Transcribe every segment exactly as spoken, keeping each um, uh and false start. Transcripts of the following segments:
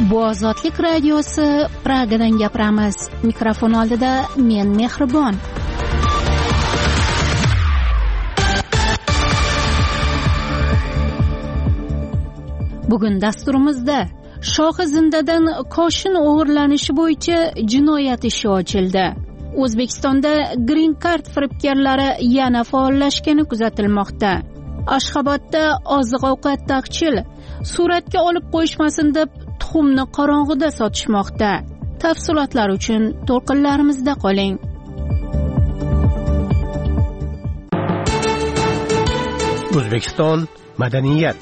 Bu Ozodlik radiosi, Pragadan gapiramiz. Mikrofon oldida men Mehribon. Bugun dasturimizda Shohi zindadan koshin o'g'irlanishi bo'yicha jinoyat ishi ochildi. O'zbekistonda Green Card firibgarlari yana faollashgani kuzatilmoqda. Ashxobodda oziq-ovqat taqchil suratga olib qo'yishmasin deb tuxumni qorong'ida sotishmoqda. Tafsilotlar uchun to'lqinlarimizda qoling. O'zbekiston madaniyat.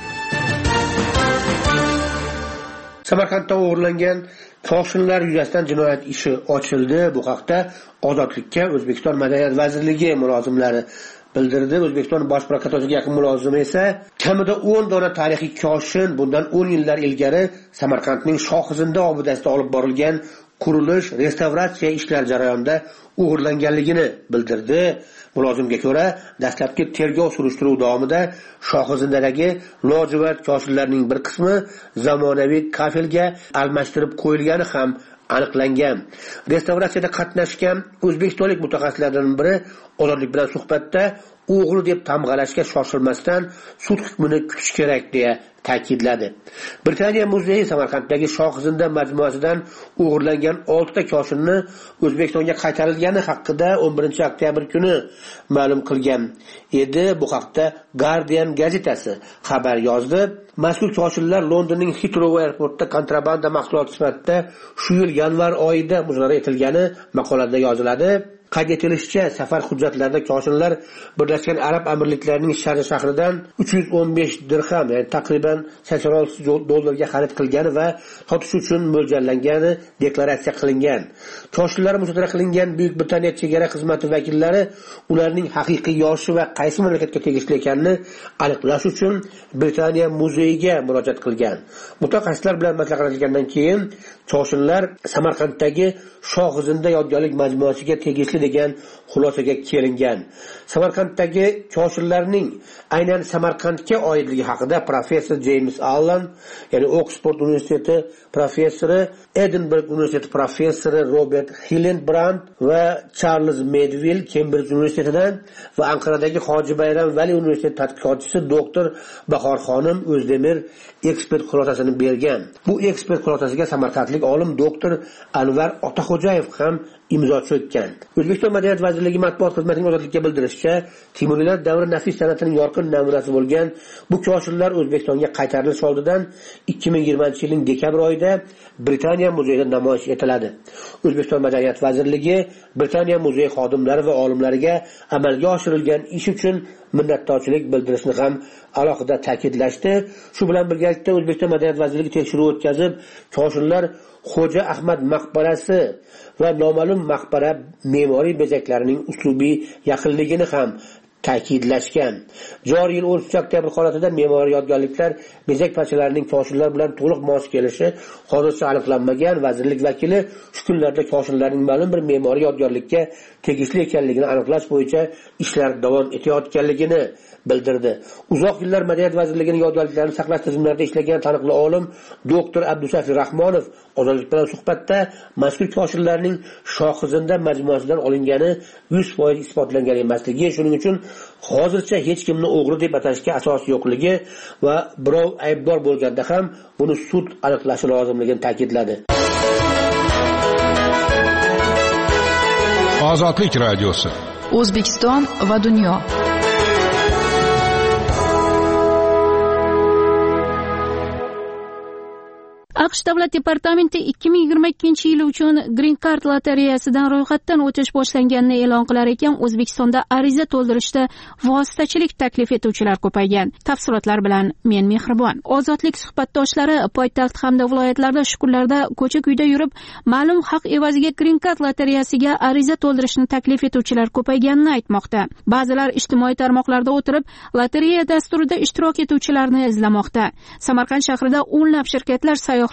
Samarqandda o'g'irlangan koshinlar yuzasidan jinoyat ishi ochildi. Bu haqda Ozodlikka O'zbekiston Madaniyat vazirligi mulozimlari bildirdi. O'zbekiston bosh prokuraturasiga yaqin mulozimi esa kamida o'n dona tarixiy koshin bundan o'n yillar ilgari Samarqandning Shohizinda obidasida olib borilgan qurilish, restavratsiya ishlari jarayonida o'g'irlanganligini bildirdi. Mulozimga ko'ra, dastlabki tergov surishtiruvi davomida Shohizindadagi lojivard koshinlarning bir qismi zamonaviy kafelga almashtirib qo'yilgani ham aniqlangan. Restavratsiyada qatnashgan o'zbekistonlik mutaxassislardan biri Ozodlik bilan suhbatda o'g'ri deb tamg'alashga shoshilmasdan sud hukmini kutish kerak deya ta'kidladi. Britaniya muzeyi Samarqanddagi Shohizinda majmuasidan o'g'irlangan olti ta koshinni O'zbekistonga qaytarilgani haqida o'n birinchi oktyabr kuni ma'lum qilgan edi. Bu haqda Guardian gazetasi xabar yozdi. Mazkur koshinlar Londonning Heathrow aeroportida kontrabanda mahsuloti sifatida shu yil yanvar oyida muzokara etilgani maqolada yoziladi. Qayd etilishicha, safar hujjatlarida koshinlar Birlashgan Arab Amirliklarining Sharja shahridan uch yuz o'n besh dirham, ya'ni taqriban sakson olti dollarga xarid qilgani va sotish uchun mo'ljallangani deklaratsiya qilingan. Koshinlar musodara qilingan Buyuk Britaniya chegara xizmati vakillari ularning haqiqiy yoshi va qaysi mamlakatga tegishli ekanini aniqlash uchun Britaniya muzeyiga murojaat qilgan. Mutaxassislar bilan maslahatlashgandan keyin koshinlar Samarqanddagi Shohizinda yodgorlik majmuasiga tegishli degan xulosaga kelingan. Samarqanddagi koshinlarning aynan Samarqandga oidligi haqida professor James Allen, ya'ni Oxford universiteti professori, Edinburgh universiteti professori Robert Hillenbrand va Charles Medville Cambridge universitetidan va Anqaradagi Hoji Bayram Vali universiteti tadqiqotchisi doktor Bahor xonim O'zdemir ekspert xulosasini bergan. Bu ekspert xulosasiga samarqandlik olim doktor Anvar Otaxo'jayev ham imzo chekkan. O'zbekiston Madaniyat vazirligi matbuot xizmatining Ozodlikka bildirishicha, Timuriylar davri nafis san'atining yorqin namunasi bo'lgan bu koshinlar O'zbekistonga qaytarilish oldidan ikki ming yigirmanchi yilning dekabr oyida Britaniya muzeyida namoyish etiladi. O'zbekiston Madaniyat vazirligi Britaniya muzeyi xodimlari va olimlariga amalga oshirilgan ish uchun minnatdorchilik bildirishni ham alohida ta'kidlashdi. Shu bilan birgalikda O'zbekiston Madaniyat vazirligi tekshiruv o'tkazib, koshinlar Xo'ja Ahmad maqbarasi va noma'lum maqbara me'moriy bezaklarining uslubiy yaqinligini ham ta'kidlashgan. Joriy yil o'n uchinchi oktyabr holatida me'moriy yodgorliklar bezak parchalarining koshinlar bilan to'liq mos kelishi hozircha aniqlanmagan. Vazirlik vakili shu kunlarda koshinlarning ma'lum bir me'moriy yodgorlikka tegishli ekanligini aniqlash bo'yicha ishlar davom etayotganligini bildirdi. Uzoq yillar Madaniyat vazirligining yodgorliklarini saqlash tizimlarida ishlagan taniqli olim doktor Abdusafi Rahmonov Ozodlik bilan suhbatda mazkur koshinlarning Shohizinda majmuasidan olingani yuz foiz isbotlangan emasligi, shuning uchun hozircha hech kimni o'g'ri deb atashga asos yo'qligi va birov aybdor bo'lganda ham buni sud aniqlashi lozimligini ta'kidladi. Ozodlik radiosi. O'zbekiston va dunyo. AQSh Davlat departamenti ikki ming yigirma ikkinchi yil uchun Green Card lotereyasidan ro'yxatdan o'tish boshlanganini e'lon qilar ekan, O'zbekistonda ariza to'ldirishda vositachilik taklif etuvchilar ko'paygan. Tafsilotlar bilan men Mehribon. Ozodlik suhbatdoshlari poytaxt hamda viloyatlarda shu kunlarda ko'cha-kuyda yurib, ma'lum haq evaziga Green Card lotereyasiga ariza to'ldirishni taklif etuvchilar ko'payganini aytmoqda. Ba'zilar ijtimoiy tarmoqlarda o'tirib, lotereya dasturida ishtirok etuvchilarni izlamoqda. Samarqand shahrida o'nlab shirkatlar sayyohlar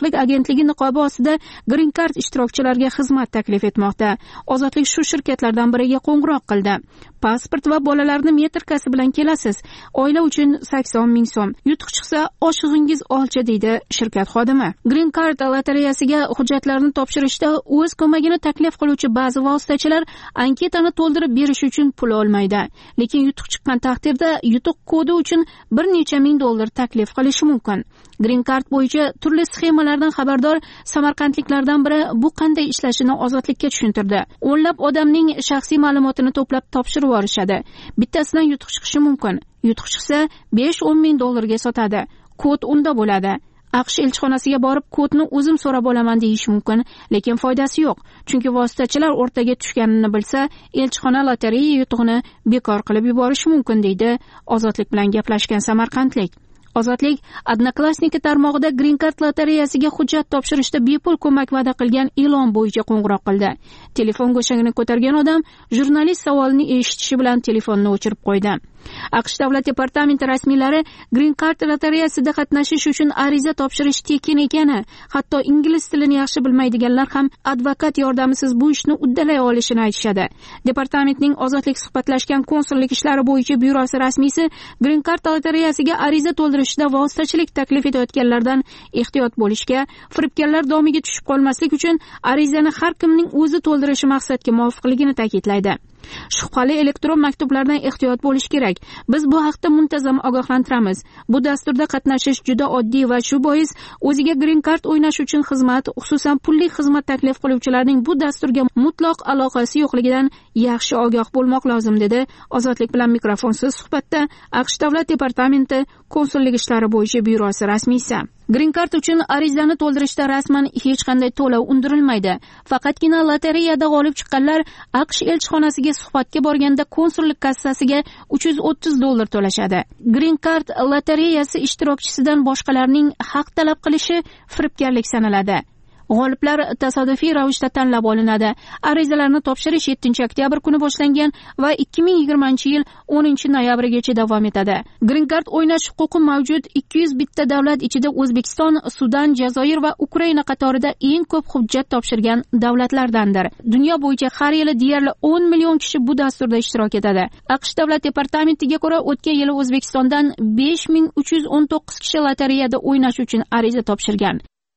hamkorlik agentligi niqobi ostida Green Card ishtirokchilariga xizmat taklif etmoqda. Ozodlik shu shirkatlardan biriga qo'ng'iroq qildi. Pasport va bolalarni metrkasi bilan kelasiz. Oila uchun sakson ming so'm. Yutuq chiqsa oshig'ingiz olcha, deydi shirkat xodimi. Green Card lotereyasiga hujjatlarni topshirishda o'z ko'magini taklif qiluvchi ba'zi vositachilar anketani to'ldirib berish uchun pul olmaydi. Lekin yutuq chiqqan taqdirda yutuq kodi uchun bir necha ming dollar taklif qilishi mumkin. Green Card bo'yicha turli sxemalardan xabardor samarqandliklardan biri bu qanday ishlashini ozodlikka tushuntirdi. O'nlab odamning shaxsiy ma'lumotini to'plab topshirib yuborishadi. Bittasidan yutuq chiqishi mumkin. Yutuq chiqsa besh o'n ming dollarga sotadi. Kod unda bo'ladi. AQSh elchixonasiga borib kodni o'zim so'rab olaman deyish mumkin, lekin foydasi yo'q. Chunki vositachilar o'rtaga tushganini bilsa, elchixona lotereya yutug'ini bekor qilib yuborishi mumkin, deydi Ozodlik bilan gaplashgan samarqandlik. Ozodlik Odnoklassniki tarmog'ida Green Card lotereyasiga hujjat topshirishda bepul ko'mak va'da qilgan e'lon bo'yicha qo'ng'iroq qildi. Telefon go'shagini ko'targan odam jurnalist savolini eshitishi bilan telefonni o'chirib qo'ydi. AQSh davlat departamenti rasmiylari Green Card lotereyasida qatnashish uchun ariza topshirish tekin ekani, hatto ingliz tilini yaxshi bilmaydiganlar ham advokat yordamisiz bu ishni uddalay olishini aytishadi. Departamentning ozodlik suhbatlashgan konsullik ishlari bo'yicha byurosi rasmiysi Green Card lotereyasiga ariza to'ldirishda vositachilik taklif etayotganlardan ehtiyot bo'lishga, firibgarlar domiga tushib qolmaslik uchun arizani har kimning o'zi to'ldirishi maqsadga muvofiqligini ta'kidlaydi. Shubhali elektron maktublardan ehtiyot bo'lish kerak. Biz bu haqda muntazam ogohlantiramiz. Bu dasturda qatnashish juda oddiy va shu bois o'ziga Green Card o'ynash uchun xizmat, xususan pulli xizmat taklif qiluvchilarning bu dasturga mutlaq aloqasi yo'qligidan yaxshi ogoh bo'lmoq lozim, dedi Ozodlik bilan mikrofonsiz suhbatda AQSh davlat departamenti konsullik ishlari bo'yicha byurosi rasmiysi. Green Card uchun arizani to'ldirishda rasman hech qanday to'lov undirilmaydi. Faqatgina lotereyada g'olib chiqqanlar AQSh elchixonasiga suhbatga borganda konsullik kassasiga uch yuz o'ttiz dollar to'lashadi. Green Card lotereyasi ishtirokchisidan boshqalarning haq talab qilishi firibgarlik sanaladi. G'oliblar tasodifiy ravishda tanlab olinadi. Arizalarni topshirish yettinchi oktyabr kuni boshlangan va ikki ming yigirmanchi yil o'ninchi noyabrgacha davom etadi. Green Card o'ynash huquqi mavjud ikki yuz bitta davlat ichida O'zbekiston, Sudan, Jazoir va Ukraina qatorida eng ko'p hujjat topshirgan davlatlardandir. Dunyo bo'yicha har yili deyarli o'n million kishi bu dasturda ishtirok etadi. AQSh davlat departamentiga ko'ra, o'tgan yili O'zbekistondan besh ming uch yuz o'n to'qqiz kishi lotereyada o'ynash uchun ariza topshirgan.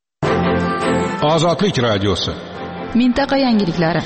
Ozodlik radiosi. Mintaqa yangiliklari.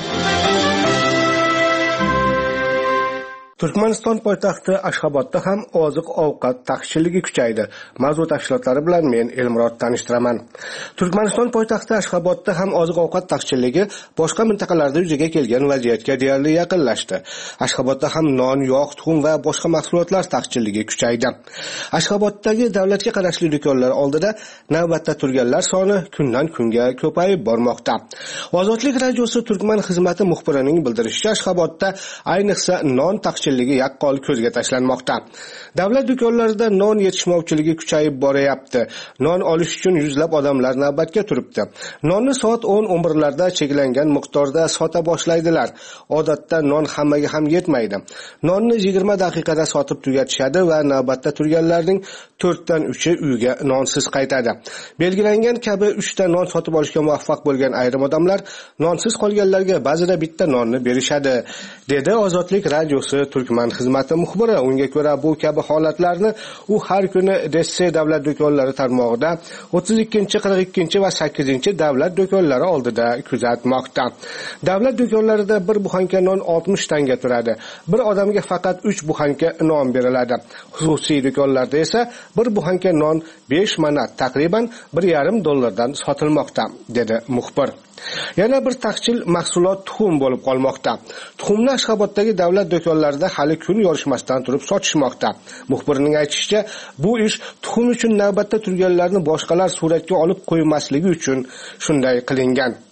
Turkmaniston poytaxti Ashxobodda ham oziq-ovqat taqchilligi kuchaydi. Mavzu tafsilotlari bilan men Elmurod tanishtiraman. Turkmaniston poytaxti Ashxobodda ham oziq-ovqat taqchilligi boshqa mintaqalarda yuzaga kelgan vaziyatga deyarli yaqinlashdi. Ashxobodda ham non, yog', tuxum va boshqa mahsulotlar taqchilligi kuchaydi. Ashxoboddagi davlatga qarashli do'konlar oldida navbatda turganlar soni kundan kunga ko'payib bormoqda. Ozodlik radiosi Turkman xizmati muxbirining bildirishicha, Ashxobodda ayniqsa non taqchilligi yaqqol ko'zga tashlanmoqda. Davlat do'konlarida non yetishmovchiligi kuchayib boryapti. Non olish uchun yuzlab odamlar navbatga turibdi. Nonni soat o'n o'n birlarda cheklangan miqdorda sota boshlaydilar. Odatda non hammaga ham yetmaydi. Nonni yigirma daqiqada sotib tugatishadi va navbatda turganlarning to'rtdan uchi uyga nonsiz qaytadi. Belgilangan kabi uchta non sotib olishga muvaffaq bo'lgan ayrim odamlar nonsiz qolganlarga ba'zida bitta nonni berishadi, dedi Ozodlik radiosi Turkman xizmati muxbiri. Unga ko'ra bu kabi holatlarni u har kuni Desse davlat do'konlari tarmog'ida o'ttiz ikkinchi, qirq ikkinchi va sakkizinchi davlat do'konlari oldida kuzatmoqda. Davlat do'konlarida bir buxanka non oltmish tanga turadi. Bir odamga faqat uch buxanka non beriladi. Xususiy do'konlarda esa bir buxanka non besh manat, taqriban bir yarim dollardan sotilmoqda, dedi muxbir. Yana bir taqchil mahsulot tuxum bo'lib qolmoqda. Tuxumni Ashxoboddagi davlat do'konlarida hali kun yorishmasdan turib sotishmoqda. Muxbirning aytishicha, bu ish tuxum uchun navbatda turganlarni boshqalar suratga olib qo'ymasligi uchun shunday qilingan.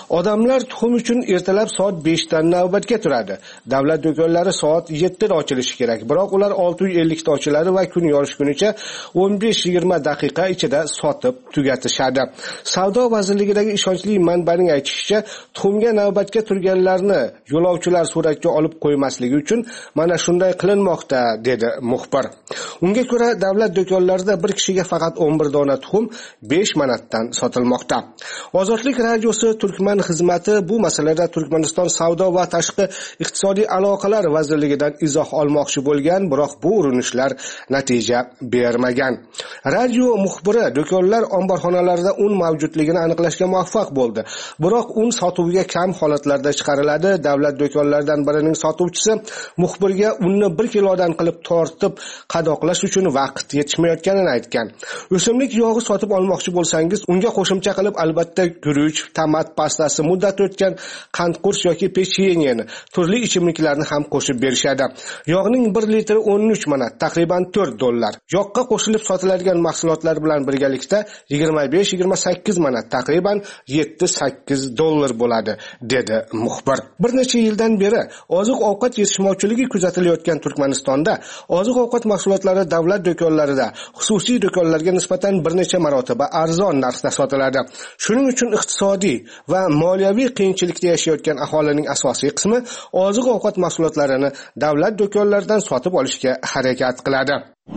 Odamlar tuxum uchun ertalab soat beshdan navbatga turadi. Davlat do'konlari soat yettida ochilishi kerak, biroq ular olti ellik da ochiladi va kun yorishgunicha o'n besh yigirma daqiqa ichida sotib tugatishadi. Savdo vazirligidagi ishonchli manbaning aytishicha, tuxumga navbatga turganlarni yo'lovchilar suratga olib qo'ymasligi uchun mana shunday qilinmoqda, dedi muxbir. Unga ko'ra, davlat do'konlarida bir kishiga faqat o'n bir dona tuxum besh manatdan sotilmoqda. Ozodlik radiosi Turkman xizmati bu masalada Turkmaniston savdo va tashqi iqtisodiy aloqalar vazirligidan izoh olmoqchi bo'lgan, biroq bu urinishlar natija bermagan. Radio muxbiri do'konlar omborxonalarida un mavjudligini aniqlashga muvaffaq bo'ldi. Biroq un sotuvga kam holatlarda chiqariladi. Davlat do'konlaridan birining sotuvchisi muxbirga unni bir kilodan qilib tortib qadoqlash uchun vaqt yetishmayotganini aytgan. O'simlik yog'i sotib olmoqchi bo'lsangiz, unga qo'shimcha qilib albatta guruch, tomat pastasi, muddat o'tgan qandqurs yoki pechenyeni, turli ichimliklarni ham qo'shib berishadi. Yog'ning bir litri o'n uch manat, taxriban to'rt dollar. Yog'ga qo'shilib sotiladigan mahsulotlar bilan birgalikda yigirma besh yigirma sakkiz manat, taxriban yetti sakkiz dollar bo'ladi, dedi muxbir. Bir necha yildan beri oziq-ovqat yetishmovchiligi kuzatilayotgan Turkmanistonda oziq-ovqat mahsulotlari davlat do'konlarida xususiy do'konlarga nisbatan bir necha marotaba arzon narxda sotiladi. Shuning uchun iqtisodiy va moliyaviy qiyinchilikda yashayotgan aholining asosiy qismi oziq-ovqat mahsulotlarini davlat do'konlaridan sotib olishga harakat qiladi.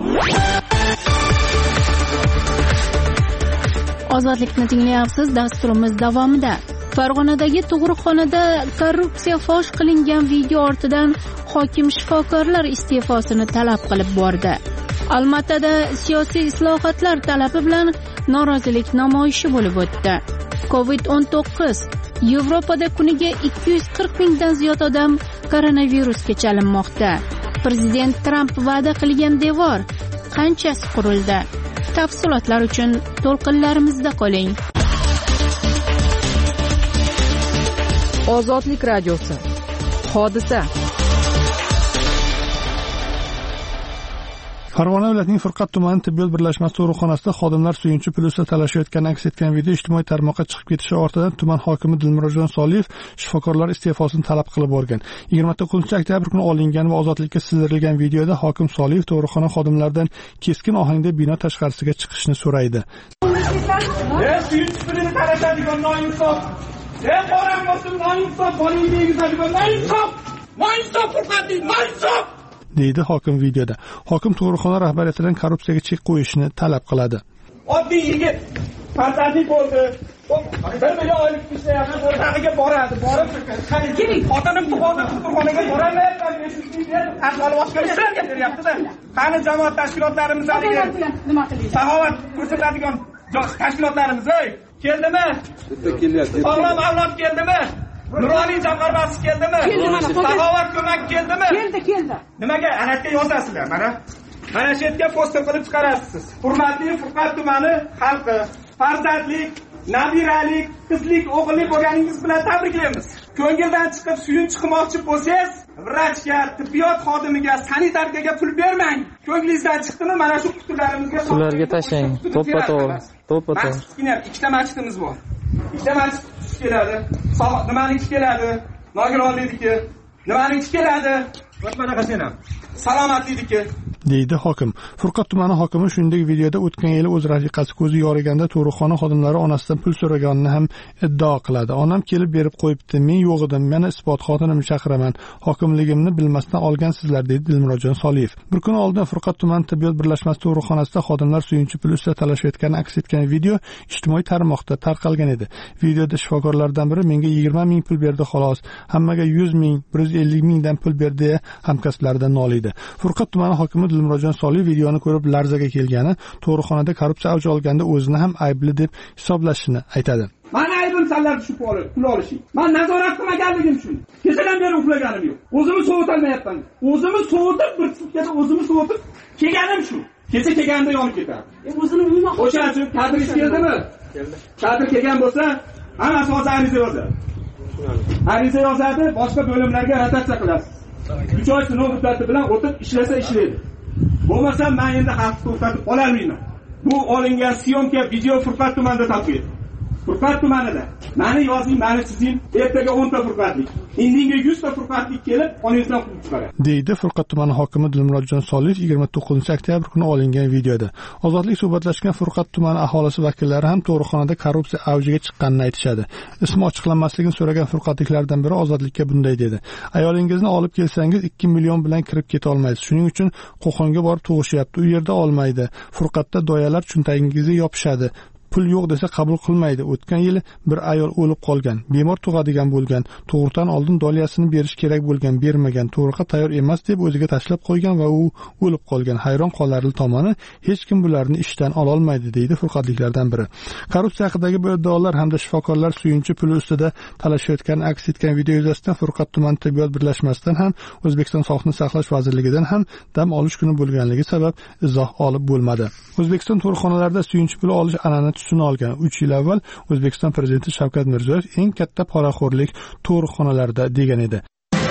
Ozodlikni tinglayapsiz. Dasturimiz davomida Farg'onadagi tug'ruqxonada korrupsiya fosh qilingan video ortidan hokim shifokorlar iste'fosini talab qilib bordi. Almatada siyosiy islohotlar talabi bilan norozilik namoyishi bo'lib o'tdi. covid o'n to'qqiz Yevropada kuniga ikki yuz qirq mingdan ziyod odam koronavirusga chalinmoqda. Prezident Tramp va'da qilgan devor qanchasi qurildi? Tafsilotlar uchun to'lqinlarimizda qoling. Ozodlik radiosi. Hodisa. Farg'ona viloyatining Furqat tumani tibbiyot birlashmasi tug'ruqxonasida xodimlar suyunchi plyusda talashayotgani aks etgan video ijtimoiy tarmoqqa chiqib ketishi ortidan tuman hokimi Dilmurodjon Soliyev shifokorlar iste'fosini talab qilib borgan. yigirma to'qqizinchi oktyabr kuni olingan va ozodlikka sizdirilgan videoda hokim Soliyev tug'ruqxona xodimlaridan keskin ohangda bino tashqarisiga chiqishni so'raydi. deydi hokim videoda. Hokim tug'ruqxona rahbariyatidan korrupsiyaga chek qo'yishni talab qiladi. Oddiy yigit fantastik bo'ldi. Bir million oylik ishlayapti, o'rtag'iga boradi. Borib, keling, xotinim tug'ruqxonaga tug'ruqxonaga boraman, ahvoli boshqa ishlarga beryapti-da. Qani jamoat tashkilotlarimizga nima qilaylik? Saxovat ko'rsatadigan tashkilotlarimiz keldimi? Sog'lom avlod keldimi? Nuroniy jamg'armasi keldimi? Saxovat ko'mak keldimi? Keldi, keldi. Nimaga anaqqa yozasizlar? Mana mana shu yerga poster qilib chiqarasiz. Hurmatli Furqat tumani xalqi, farzandlik, nabiralik, qizlik, o'g'illik bo'lganingiz bilan tabriklaymiz. Ko'ngildan chiqib suyunchi qilmoqchi bo'lsangiz, vrachga, tibbiyot xodimiga, sanitarkaga pul bermang. Ko'nglingizdan chiqdimi? Mana shu qutularimizga ularga tashlang. To'ppa-to'g'ri. To'ppa-to'g'ri. Ikkita masjidimiz bor. Ikkita masjid keladi. Nimani ish keladi? Nogironlikniki. Nimani ish keladi? Mana qasena. Salomatlikniki. deydi hokim. Furqat tumani hokimi shuningdek videoda o'tgan yili o'z rafiqasi ko'zi yoriganda tug'ruqxona xodimlari onasidan pul so'raganini ham iddao qiladi. Onam kelib berib qo'yibdi, men yo'q edim, meni isbot xotinimni chaqiraman, hokimligimni bilmasdan olgansizlar, deydi Dilmurodjon Soliyev. Bir kun oldin Furqat tumani tibbiyot birlashmasi tug'ruqxonasida xodimlar suyunchi plyusda talashayotgani aks etgan video ijtimoiy tarmoqda tarqalgan edi. Videoda shifokorlardan biri menga yigirma ming pul berdi xolos, hammaga yuz ming, bir yuz ellik mingdan pul berdi deya hamkasblaridan noliydi. Furqat tumani hokimi Dilmurodjon Soliyev videoni ko'rib larzaga kelgani, tug'ruqxonada korrupsiya avj olganda o'zini ham aybli deb hisoblashini aytadi. Mana aybim sanlar tushib qolib, pul olishing. Men nazorat qilmaganligim uchun. Kechadan beri uxlaganim yo'q. O'zimni sovutolmayapman. O'zimni sovutib, bir sutkada o'zimni sovutib kelganim shu. Kecha kelganda yonib ketadi. E o'zini umuman o'sha uchun kadr keldimi? Keldi. Kadr kelgan bo'lsa, hammasi hozir ariza yozadi. Ariza yozadi, boshqa bo'limlarga rotatsiya qilasiz. uch oy sinov muddati bilan o'tib ishlasa ishlaydi. Bo'lmasa men endi xavf to'xtatib qolarmayman. Bu olingan syomka video Furqat tumanida topildi. Furqat tumanida mani yozing, mani chizing, ertaga o'nta furqatlik, indinga yuzta furqatlik kelib, qoningizdan quvib chiqaradi. deydi Furqat tumani hokimi Dilmurodjon Soliyev yigirma to'qqizinchi oktyabr kuni olingan videoda. Ozodlik suhbatlashgan Furqat tumani aholisi vakillari ham tug'ruqxonada korrupsiya avjiga chiqqanini aytishadi. Ismi ochiqlanmasligini so'ragan furqatliklardan biri Ozodlikka bunday dedi: "Ayolingizni olib kelsangiz ikki million bilan kirib keta olmaysiz. Shuning uchun Qo'qonga borib tug'ishyapti. U yerda olmaydi. Furqatda doyalar cho'ntagingizga yopishadi. Pul yo'q desa qabul qilmaydi. O'tgan yili bir ayol o'lib qolgan, bemor tug'adigan bo'lgan, tug'ruqdan oldin doliyasini berish kerak bo'lgan, bermagan, tug'ruqqa tayyor emas deb o'ziga tashlab qo'ygan va u o'lib qolgan. Hayron qolarli tomoni, hech kim bularni ishdan ola olmaydi", deydi furqatliklardan biri. Korrupsiya haqidagi bu iddaolar hamda shifokorlar suyunchi puli ustida talashayotgani aks etgan video yuzasidan Furqat tuman tibbiyot birlashmasidan ham O'zbekiston Sog'liqni saqlash vazirligidan ham dam olish kuni bo'lganligi sabab izoh olib bo'lmadi. O'zbekiston tug'ruqxonalarida suyunchi puli olish an'anasi tusini olgan. uch yil avval O'zbekiston prezidenti Shavkat Mirziyoyev eng katta poraxo'rlik tug'ruqxonalarida degan edi.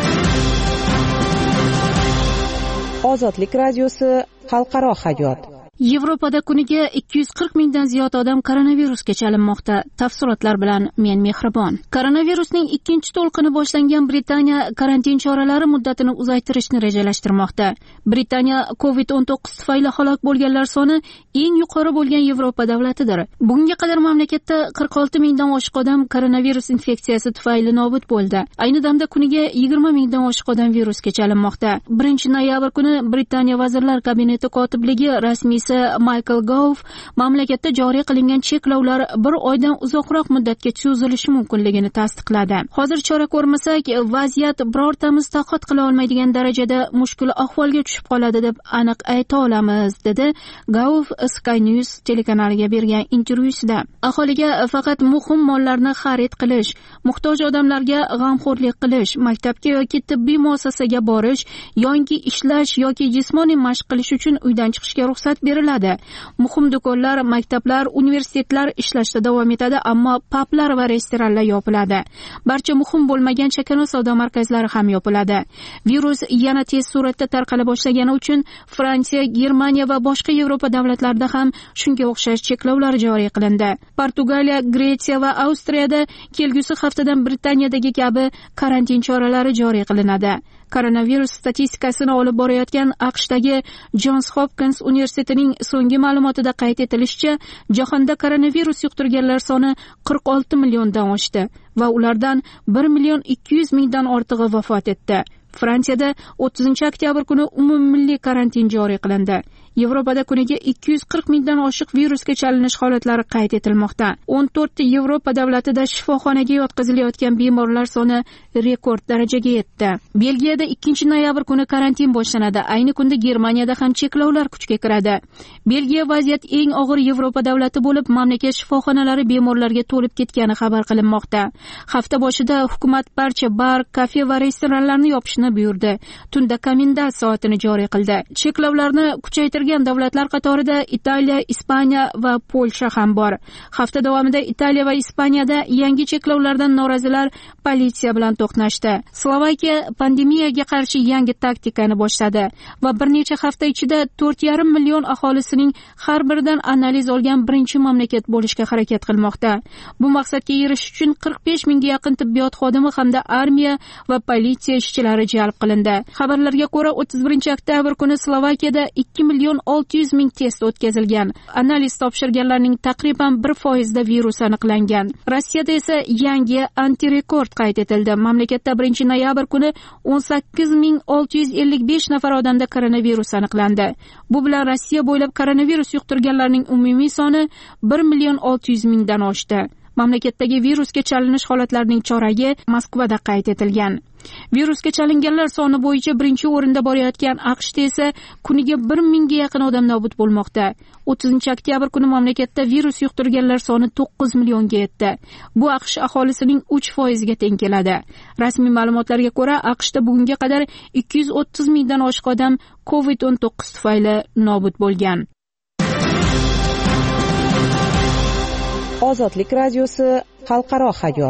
Ozodlik radiosi xalqaro hayot. Yevropada kuniga ikki yuz qirq mingdan ziyod odam koronavirusga chalinmoqda. Tafsilotlar bilan men Mehribon. Koronavirusning ikkinchi to'lqini boshlangan Britaniya karantin choralari muddatini uzaytirishni rejalashtirmoqda. Britaniya covid o'n to'qqiz tufayli halok bo'lganlar soni eng yuqori bo'lgan Yevropa davlatidir. Bunga qadar mamlakatda qirq olti mingdan oshiq odam koronavirus infeksiyasi tufayli nobud bo'ldi. Ayni damda kuniga yigirma mingdan oshiq odam virusga chalinmoqda. birinchi noyabr kuni Britaniya vazirlar kabineti kotibligi rasmiy Michael Gove mamlakatda joriy qilingan cheklovlar bir oydan uzoqroq muddatga cho'zilishi mumkinligini tasdiqladi. Hozir chora ko'rmasak, vaziyat birortamiz toqat qila olmaydigan darajada mushkul ahvolga tushib qoladi deb aniq ayta olamiz, dedi Gove Sky News telekanaliga bergan intervyusida. Aholiga faqat muhim mollarni xarid qilish, muhtoj odamlarga g'amxo'rlik qilish, maktabga yoki tibbiy muassasaga borish, yoki ishlash yoki jismoniy mashq qilish uchun uydan chiqishga ruxsat beriladi. Muhim do'konlar, maktablar, universitetlar ishlashda davom etadi, ammo publar va restoranlar yopiladi. Barcha muhim bo'lmagan chakana savdo markazlari ham yopiladi. Virus yana tez sur'atda tarqala boshlagani uchun Fransiya, Germaniya va boshqa Yevropa davlatlarida ham shunga o'xshash cheklovlar joriy qilindi. Portugaliya, Gretsiya va Avstriyada kelgusi haftadan Britaniyadagi kabi karantin choralari joriy qilinadi. Koronavirus statistikasini olib borayotgan AQShdagi Johns Hopkins universitetining so'nggi ma'lumotida qayd etilishicha, jahonda koronavirus yuqtirganlar soni qirq olti milliondan oshdi va ulardan bir million ikki yuz mingdan ortig'i vafot etdi. Fransiyada o'ttizinchi oktyabr kuni umummilliy karantin joriy qilindi. Yevropada kuniga ikki yuz qirq mingdan oshiq virusga chalinish holatlari qayd etilmoqda. o'n to'rtta Yevropa davlatida shifoxonaga yotqizilayotgan bemorlar soni rekord darajaga yetdi. Belgiyada ikkinchi noyabr kuni karantin boshlanadi. Ayni kunda Germaniyada ham cheklovlar kuchga kiradi. Belgiya vaziyat eng og'ir Yevropa davlati bo'lib, mamlakat shifoxonalari bemorlarga to'lib ketgani xabar qilinmoqda. Hafta boshida hukumat barcha bar, kafe va restoranlarni yopishni buyurdi. Tunda komendant soatini joriy qildi. Cheklovlarni kuchaytirgan davlatlar qatorida Italiya, Ispaniya va Polsha ham bor. Hafta davomida Italiya va Ispaniyada yangi cheklovlardan norozilar politsiya bilan to'qnashdi. Slovakiya pandemiyaga qarshi yangi taktikani boshladi va bir necha hafta ichida to'rt yarim million aholisining har biridan analiz olgan birinchi mamlakat bo'lishga harakat qilmoqda. Bu maqsadga erishish uchun qirq besh mingga yaqin tibbiyot xodimi hamda armiya va politsiya ishchilari jalb qilindi. Xabarlarga ko'ra, o'ttiz birinchi oktyabr kuni Slovakiyada ikki million olti yuz ming test o'tkazilgan. Analiz topshirganlarning taqriban bir foizda virus aniqlangan. Rossiyada esa yangi antirekord qayd etildi. Mamlakatda birinchi noyabr kuni o'n sakkiz ming olti yuz ellik besh nafar odamda koronavirus aniqlandi. Bu bilan Rossiya bo'ylab koronavirus yuqtirganlarning umumiy soni bir million olti yuz mingdan oshdi. Mamlakatdagi virusga chalinish holatlarining choragi Moskvada qayd etilgan. Virusga chalinganlar soni bo'yicha birinchi o'rinda borayotgan AQShda esa kuniga bir mingga yaqin odam nobud bo'lmoqda. o'ttizinchi oktyabr kuni mamlakatda virus yuqtirganlar soni to'qqiz millionga yetdi. Bu AQSh aholisining uch foiziga teng keladi. Rasmiy ma'lumotlarga ko'ra, AQShda bugunga qadar ikki yuz o'ttiz mingdan oshiq odam covid o'n to'qqiz tufayli nobud bo'lgan. Ozodlik radiosi xalqaro hayot.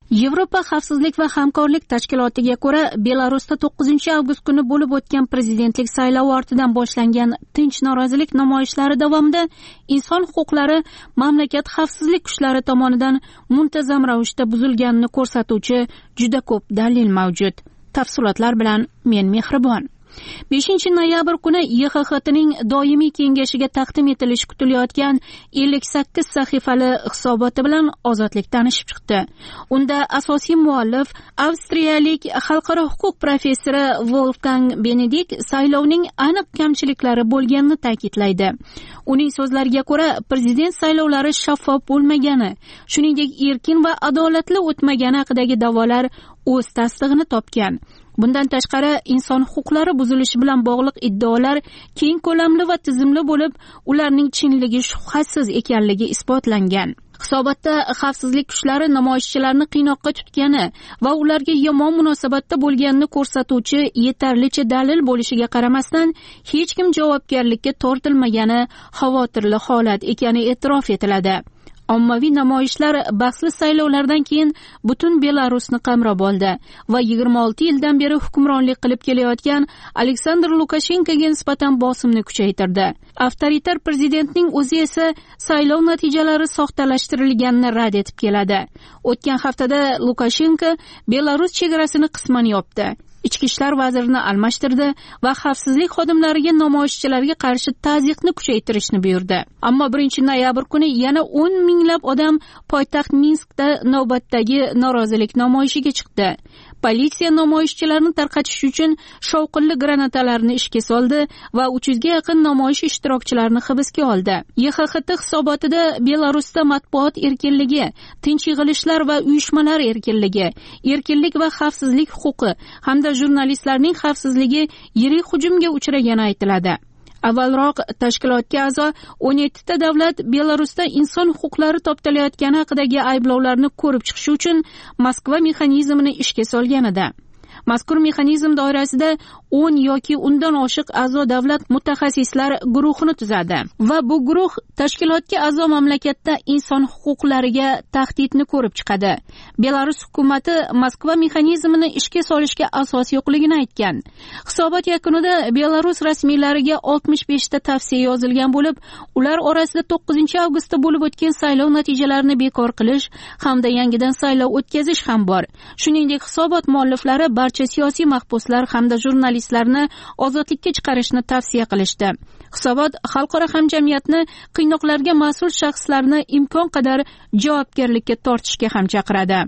Yevropa xavfsizlik va hamkorlik tashkilotiga ko'ra, Belarusda to'qqizinchi avgust kuni bo'lib o'tgan prezidentlik saylovi ortidan boshlangan tinch norozilik namoyishlari davomida inson huquqlari mamlakat xavfsizlik kuchlari tomonidan muntazam ravishda buzilganini ko'rsatuvchi juda ko'p dalil mavjud. Tafsilotlar bilan men Mehribon. beshinchi noyabr kuni Y X X ning doimiy kengashiga taqdim etilishi kutilayotgan ellik sakkiz sahifali hisoboti bilan Ozodlik tanishib chiqdi. Unda asosiy muallif avstriyalik xalqaro huquq professori Wolfgang Benedikt saylovning aniq kamchiliklari bo'lganini ta'kidlaydi. Uning so'zlariga ko'ra, prezident saylovlari shaffof bo'lmagani, shuningdek erkin va adolatli o'tmagani haqidagi da'volar o'z tasdig'ini topgan. Bundan tashqari, inson huquqlari buzilishi bilan bog'liq iddaolar keng ko'lamli va tizimli bo'lib, ularning chinligi shubhasiz ekanligi isbotlangan. Hisobotda xavfsizlik kuchlari namoyishchilarni qiynoqqa tutgani va ularga yomon munosabatda bo'lganini ko'rsatuvchi yetarlicha dalil bo'lishiga qaramasdan, hech kim javobgarlikka tortilmagani xavotirli holat ekani e'tirof etiladi. Ommaviy namoyishlar bahsli saylovlardan keyin butun Belarusni qamrab oldi va yigirma olti yildan beri hukmronlik qilib kelayotgan Aleksandr Lukashenkoga nisbatan bosimni kuchaytirdi. Avtoritar prezidentning o'zi esa saylov natijalari soxtalashtirilganini rad etib keladi. O'tgan haftada Lukashenko Belarus chegarasini qisman yopdi. Ichki ishlar vazirini almashtirdi va xavfsizlik xodimlariga namoyishchilarga qarshi ta'ziqni kuchaytirishni buyurdi. Ammo birinchi noyabr kuni yana o'n minglab odam poytaxt Minskda navbatdagi norozilik namoyishiga chiqdi. Politsiya namoyishchilarni tarqatish uchun shovqinli granatalarni ishga soldi va uch yuz ga yaqin namoyish ishtirokchilarini hibsga oldi. Y X X hisobotida Belarusda matbuot erkinligi, tinch yig'ilishlar va uyushmalar erkinligi, erkinlik va xavfsizlik huquqi hamda jurnalistlarning xavfsizligi yirik hujumga uchragani aytiladi. Avvalroq tashkilotga a'zo o'n yetti ta davlat Belarusda inson huquqlari toptalayotgani haqidagi ayblovlarni ko'rib chiqish uchun Moskva mexanizmini ishga solgan edi. Mazkur mexanizm doirasida o'n yoki undan oshiq a'zo davlat mutaxassislar guruhini tuzadi va bu guruh tashkilotga a'zo mamlakatda inson huquqlariga tahdidni ko'rib chiqadi. Belarus hukumatı Moskva mexanizmini ishga solishga asos yo'qligini aytgan. Hisobot yakunida Belarus rasmiylariga oltmish besh ta tavsiya yozilgan bo'lib, ular orasida to'qqizinchi avgustda bo'lib o'tgan saylov natijalarini bekor qilish hamda yangidan saylov o'tkazish ham bor. Shuningdek, hisobot mualliflari barcha siyosiy mahbuslar hamda jurnalistlarni ozodlikka chiqarishni tavsiya qilishdi. Hisobot xalqaro hamjamiyatni qiynoqlarga mas'ul shaxslarni imkon qadar javobgarlikka tortishga ham chaqiradi.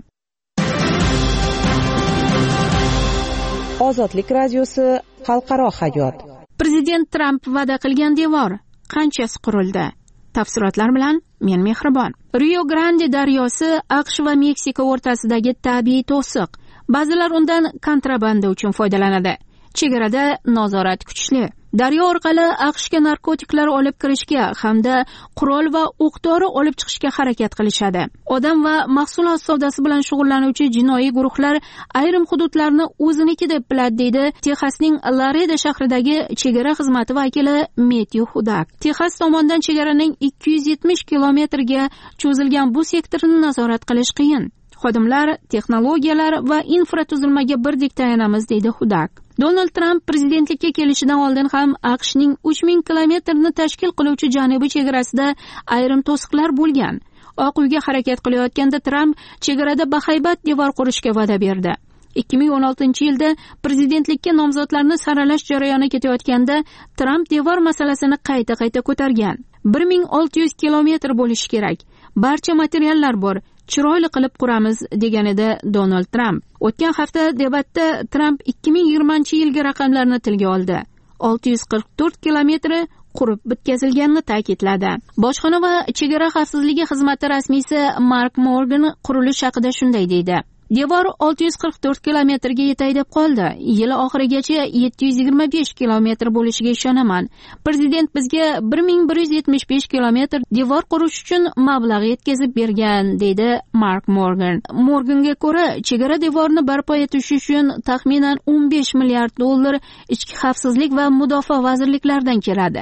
Ozodlik radiosi xalqaro hayot. Prezident Tramp va'da qilgan devor qanchasi qurildi? Tafsilotlar bilan men Mehribon. Rio Grande daryosi AQSh va Meksika o'rtasidagi tabiiy to'siq. Ba'zilar undan kontrabanda uchun foydalanadi. Chegarada nazorat kuchli. Daryo orqali AQShga narkotiklar olib kirishga hamda qurol va o'q-dori olib chiqishga harakat qilishadi. Odam va mahsulot savdosi bilan shug'ullanuvchi jinoiy guruhlar ayrim hududlarni o'ziniki deb biladi, deydi Texasning Laredo shahridagi chegara xizmati vakili Matthew Hudak. Texas tomonidan chegaraning ikki yuz yetmish kilometrga cho'zilgan bu sektorni nazorat qilish qiyin. Xodimlar, texnologiyalar va infratuzilmaga birdek tayanamiz, deydi Hudak. Donald Trump prezidentlikka kelishidan oldin ham AQShning uch ming kilometrni tashkil qiluvchi janubiy chegarasida ayrim to'siqlar bo'lgan. Oq uyga harakat qilayotganda Trump chegarada bahaybat devor qurishga va'da berdi. ikki ming o'n oltinchi yilda prezidentlikka nomzodlarni saralash jarayoni ketayotganda Trump devor masalasini qayta-qayta ko'targan. bir ming olti yuz kilometr bo'lishi kerak. Barcha materiallar bor. Chiroyli qilib quramiz, degan edi Donald Trump. O'tgan hafta debatda Trump ikki ming yigirmanchi yilgi raqamlarni tilga oldi. olti yuz qirq to'rt kilometri qurib bitkazilganini ta'kidladi. Bojxona va chegara xavfsizligi xizmati rasmiysi Mark Morgan qurilish haqida shunday deydi. Devor olti yuz qirq to'rt kilometrga yetay deb qoldi. Yil oxirigacha yetti yuz yigirma besh kilometr bo'lishiga ishonaman. Prezident bizga bir ming bir yuz yetmish besh kilometr devor qurish uchun mablag' yetkazib bergan, deydi Mark Morgan. Morganga ko'ra, chegara devorni barpo etish uchun taxminan o'n besh milliard dollar ichki xavfsizlik va mudofaa vazirliklaridan keladi.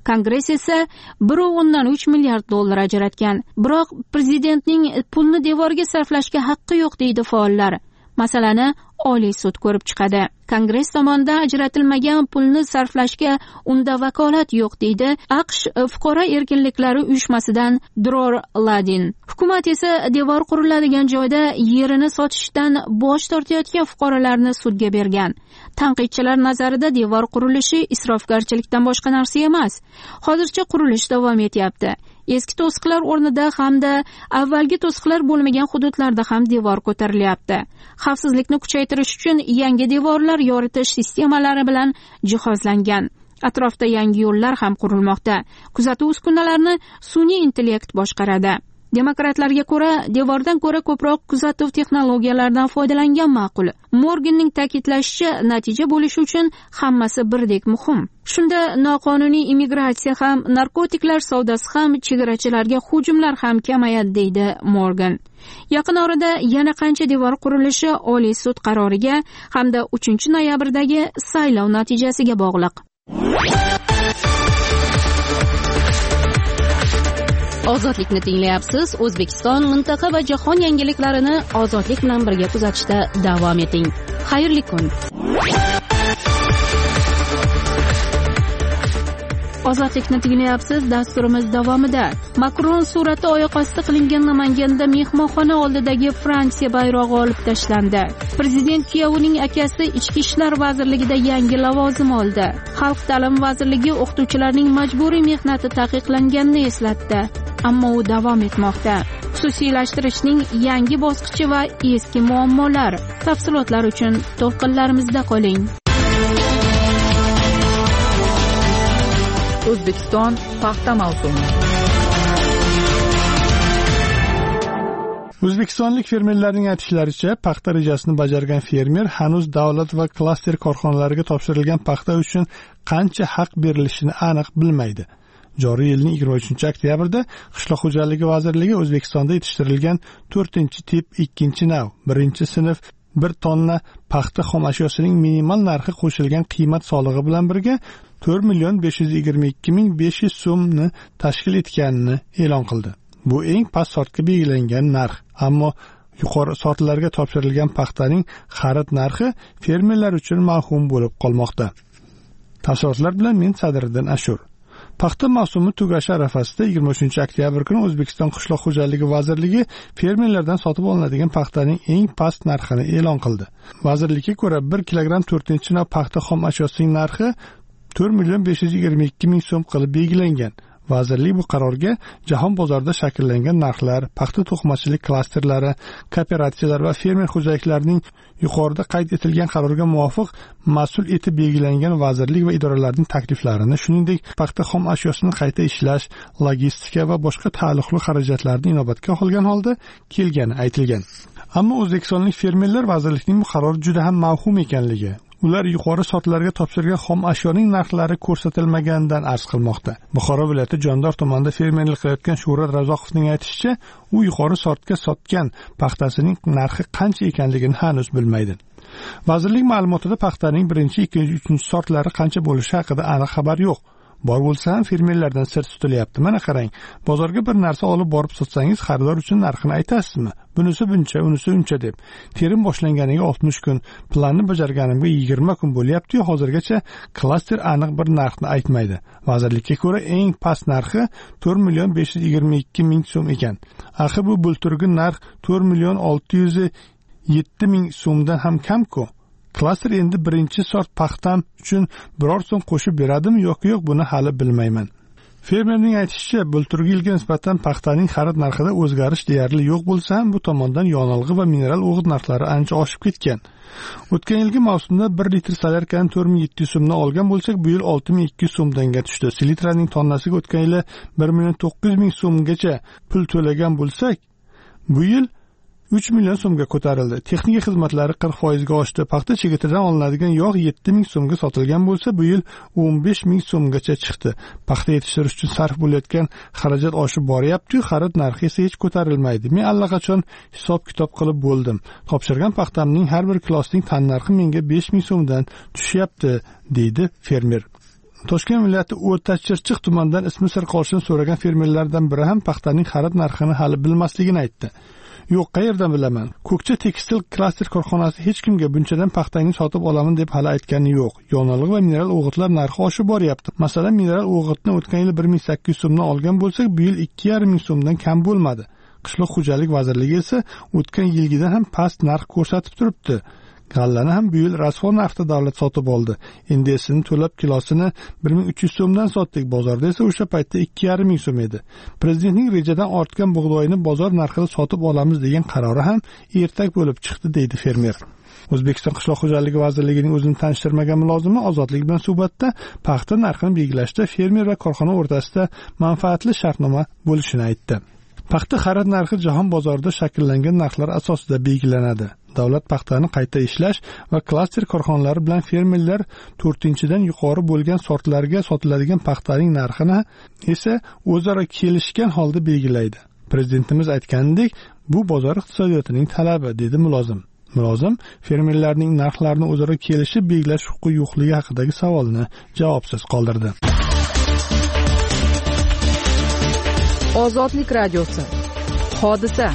Kongress esa bir o'ndan uch milliard dollar ajratgan. Biroq prezidentning pulni devorga sarflashga haqqi yo'q deydi faollar. Masalani Oliy sud ko'rib chiqadi. Kongress tomonidan ajratilmagan pulni sarflashga unda vakolat yo'q deydi AQSh fuqaro erkinliklari uyushmasidan Dror Ladin. Hukumat esa devor quriladigan joyda yerini sotishdan bosh tortayotgan fuqarolarni sudga bergan. Tanqidchilar nazarida devor qurilishi isrofgarchilikdan boshqa narsa emas. Hozircha qurilish davom etyapti. Eski to'siqlar o'rnida hamda avvalgi to'siqlar bo'lmagan hududlarda ham devor ko'tarilyapti. Xavfsizlikni kuchaytirish uchun yangi devorlar yoritish sistemalari bilan jihozlangan. Atrofda yangi yo'llar ham qurilmoqda. Kuzatuv uskunalarini sun'iy intellekt boshqaradi. Demokratlarga ko'ra, devordan ko'ra ko'proq kuzatuv texnologiyalaridan foydalangan ma'qul. Morganning ta'kidlashicha, natija bo'lishi uchun hammasi birdek muhim. Shunda noqonuniy immigratsiya ham, narkotiklar savdosi ham, chegarachilarga hujumlar ham kamayadi deydi Morgan. Yaqin orada yana qancha devor qurilishi Oliy sud qaroriga hamda uchinchi noyabrdagi saylov natijasiga bog'liq. Ozodlikni tinglayapsiz. O'zbekiston, mintaqa va jahon yangiliklarini ozodlik bilan birga kuzatishda davom eting. Xayrli kun. Ozodlikni tinglayapsiz. Dasturimiz davomida Makron surati oyoq osti qilingan Namanganda mehmonxona oldidagi Fransiya bayrog'i olib tashlandi. Prezident kuyovining akasi Ichki ishlar vazirligida yangi lavozim oldi. Xalq ta'limi vazirligi o'qituvchilarning majburiy mehnati taqiqlanganini eslatdi. Ammo u davom etmoqda. Xususiylashtirishning yangi bosqichi va eski muammolar. Tafsilotlar uchun to'lqinlarimizda qoling. O'zbekiston paxta mavsumi. O'zbekistonlik fermerlarning aytishlaricha, paxta rejasini bajargan fermer hanuz davlat va klaster korxonalariga topshirilgan paxta uchun qancha haq berilishini aniq bilmaydi. Joriy yilning yigirma uchinchi oktyabrda Qishloq xo'jaligi vazirligi O'zbekistonda yetishtirilgan to'rtinchi tip ikkinchi nav birinchi sinf bir tonna paxta xom ashyosining minimal narxi qo'shilgan qiymat solig'i bilan birga to'rt million besh yuz yigirma ikki ming besh yuz so'mni tashkil etganini e'lon qildi. Bu eng past sortga belgilangan narx, ammo yuqori sortlarga topshirilgan paxtaning xarid narxi fermerlar uchun mavhum bo'lib qolmoqda. Tafsilotlar bilan men Sadriddin Ashur. Paxta mavsumi tugashi arafasida yigirma uchinchi oktyabr kuni O'zbekiston Qishloq xo'jaligi vazirligi fermerlardan sotib olinadigan paxtaning eng past narxini e'lon qildi. Vazirlikka ko'ra bir kilogramm to'rtinchi nav paxta xom ashyosining narxi to'rt million besh yuz yigirma ikki ming so'm qilib belgilangan. Vazirlik bu qarorga jahon bozorida shakllangan narxlar, paxta to'qimachilik klasterlari, kooperatsiyalar va fermer xo'jaliklarining yuqorida qayd etilgan qarorga muvofiq mas'ul etib belgilangan vazirlik va idoralarning takliflarini, shuningdek, paxta xom ashyosini qayta ishlash, logistika va boshqa taalluqli xarajatlarni inobatga olgan holda kelgani aytilgan. Ammo o'zbekistonlik fermerlar vazirlikning bu qarori juda ham mavhum ekanligi, ular yuqori sortlarga topshirgan xom ashyoning narxlari ko'rsatilmaganidan arz qilmoqda. Buxoro viloyati Jondor tumanida fermerlik qilayotgan Shuhrat Razoqovning aytishicha, u yuqori sortga sotgan paxtasining narxi qancha ekanligini hanuz bilmaydi. Vazirlik ma'lumotida paxtaning birinchi, ikkinchi, uchinchi sortlari qancha bo'lishi haqida aniq xabar yo'q. Bor bo'lsa ham fermerlardan sir tutilyapti. Mana qarang, bozorga bir narsa olib borib sotsangiz, xaridor uchun narxini aytasizmi? Bunisi buncha, unisi uncha deb. Terim boshlanganiga oltmish kun, planni bajarganimga yigirma kun bo'lyapti-yu, hozirgacha klaster aniq bir narxni aytmaydi. Vazirlikka ko'ra eng past narxi to'rt million besh yuz yigirma ikki ming so'm ekan. Axir bu bulturgi narx to'rt million olti yuz yetti ming so'mdan ham kam-ku. Klaster endi birinchi sort paxtam uchun biror so'm qo'shib beradimi yoki yo'q, buni hali bilmayman. Fermerning aytishicha, bulturgi yilga nisbatan paxtaning xarid narxida o'zgarish deyarli yo'q bo'lsa ham, bu tomondan yonilg'i va mineral o'g'it narxlari ancha oshib ketgan. O'tgan yilgi mavsumda bir litr solyarkani to'rt ming yetti yuz so'mdan olgan bo'lsak, bu yil olti ming ikki yuz so'mdanga tushdi. Silitraning tonnasiga o'tgan yili bir million to'qqiz yuz ming so'mgacha pul to'lagan bo'lsak, bu yil uch million so'mga ko'tarildi. Texnika xizmatlari qirq foiz ga oshdi. Paxta chigitidan olinadigan yog' yetti ming so'mga sotilgan bo'lsa, bu yil o'n besh ming so'mgacha chiqdi. Paxta yetishtirish uchun sarf bo'layotgan xarajat oshib boryapti-yu, xarid narxi esa hech ko'tarilmaydi. Men allaqachon hisob-kitob qilib bo'ldim. Topshirgan paxtamning har bir kilosining tan narxi menga besh ming so'mdan tushyapti, deydi fermer. Toshkent viloyati O'tachirchiq tumanidan ismi sir qolishini so'ragan fermerlardan biri ham paxtaning xarid narxini hali bilmasligini aytdi. Yo'q, qayerdan bilaman? Ko'kcha tekstil klaster korxonasi hech kimga bunchadan paxtangni sotib olaman deb hali aytgani yo'q. Yonilg'i va mineral o'g'itlar narxi oshib boryapti. Masalan, mineral o'g'itni o'tgan yil bir ming sakkiz yuz so'mdan olgan bo'lsak, bu yil ikki yarim ming so'mdan kam bo'lmadi. Qishloq xo'jalik vazirligi esa o'tgan yilgidan ham past narx ko'rsatib turibdi. G'allani ham bu yil rasvo narxda davlat sotib oldi. Endi esini to'lab kilosini bir ming uch yuz so'mdan sotdik. Bozorda esa o'sha paytda ikki yarim ming so'm edi. Prezidentning rejadan ortgan bug'doyni bozor narxida sotib olamiz degan qarori ham ertak bo'lib chiqdi, deydi fermer. O'zbekiston Qishloq xo'jaligi vazirligining o'zini tanishtirmagan mulozimi Ozodlik bilan suhbatda paxta narxini belgilashda fermer va korxona o'rtasida manfaatli shartnoma bo'lishini aytdi. Paxta xarid narxi jahon bozorida shakllangan narxlar asosida belgilanadi. Davlat paxtani qayta ishlash va klaster korxonalari bilan fermerlar to'rtinchidan yuqori bo'lgan sortlarga sotiladigan paxtaning narxini esa o'zaro kelishgan holda belgilaydi. Prezidentimiz aytganidek, bu bozor iqtisodiyotining talabi, dedi mulozim. Mulozim fermerlarning narxlarini o'zaro kelishib belgilash huquqi yo'qligi haqidagi savolni javobsiz qoldirdi. Ozodlik radiosi. Hodisa.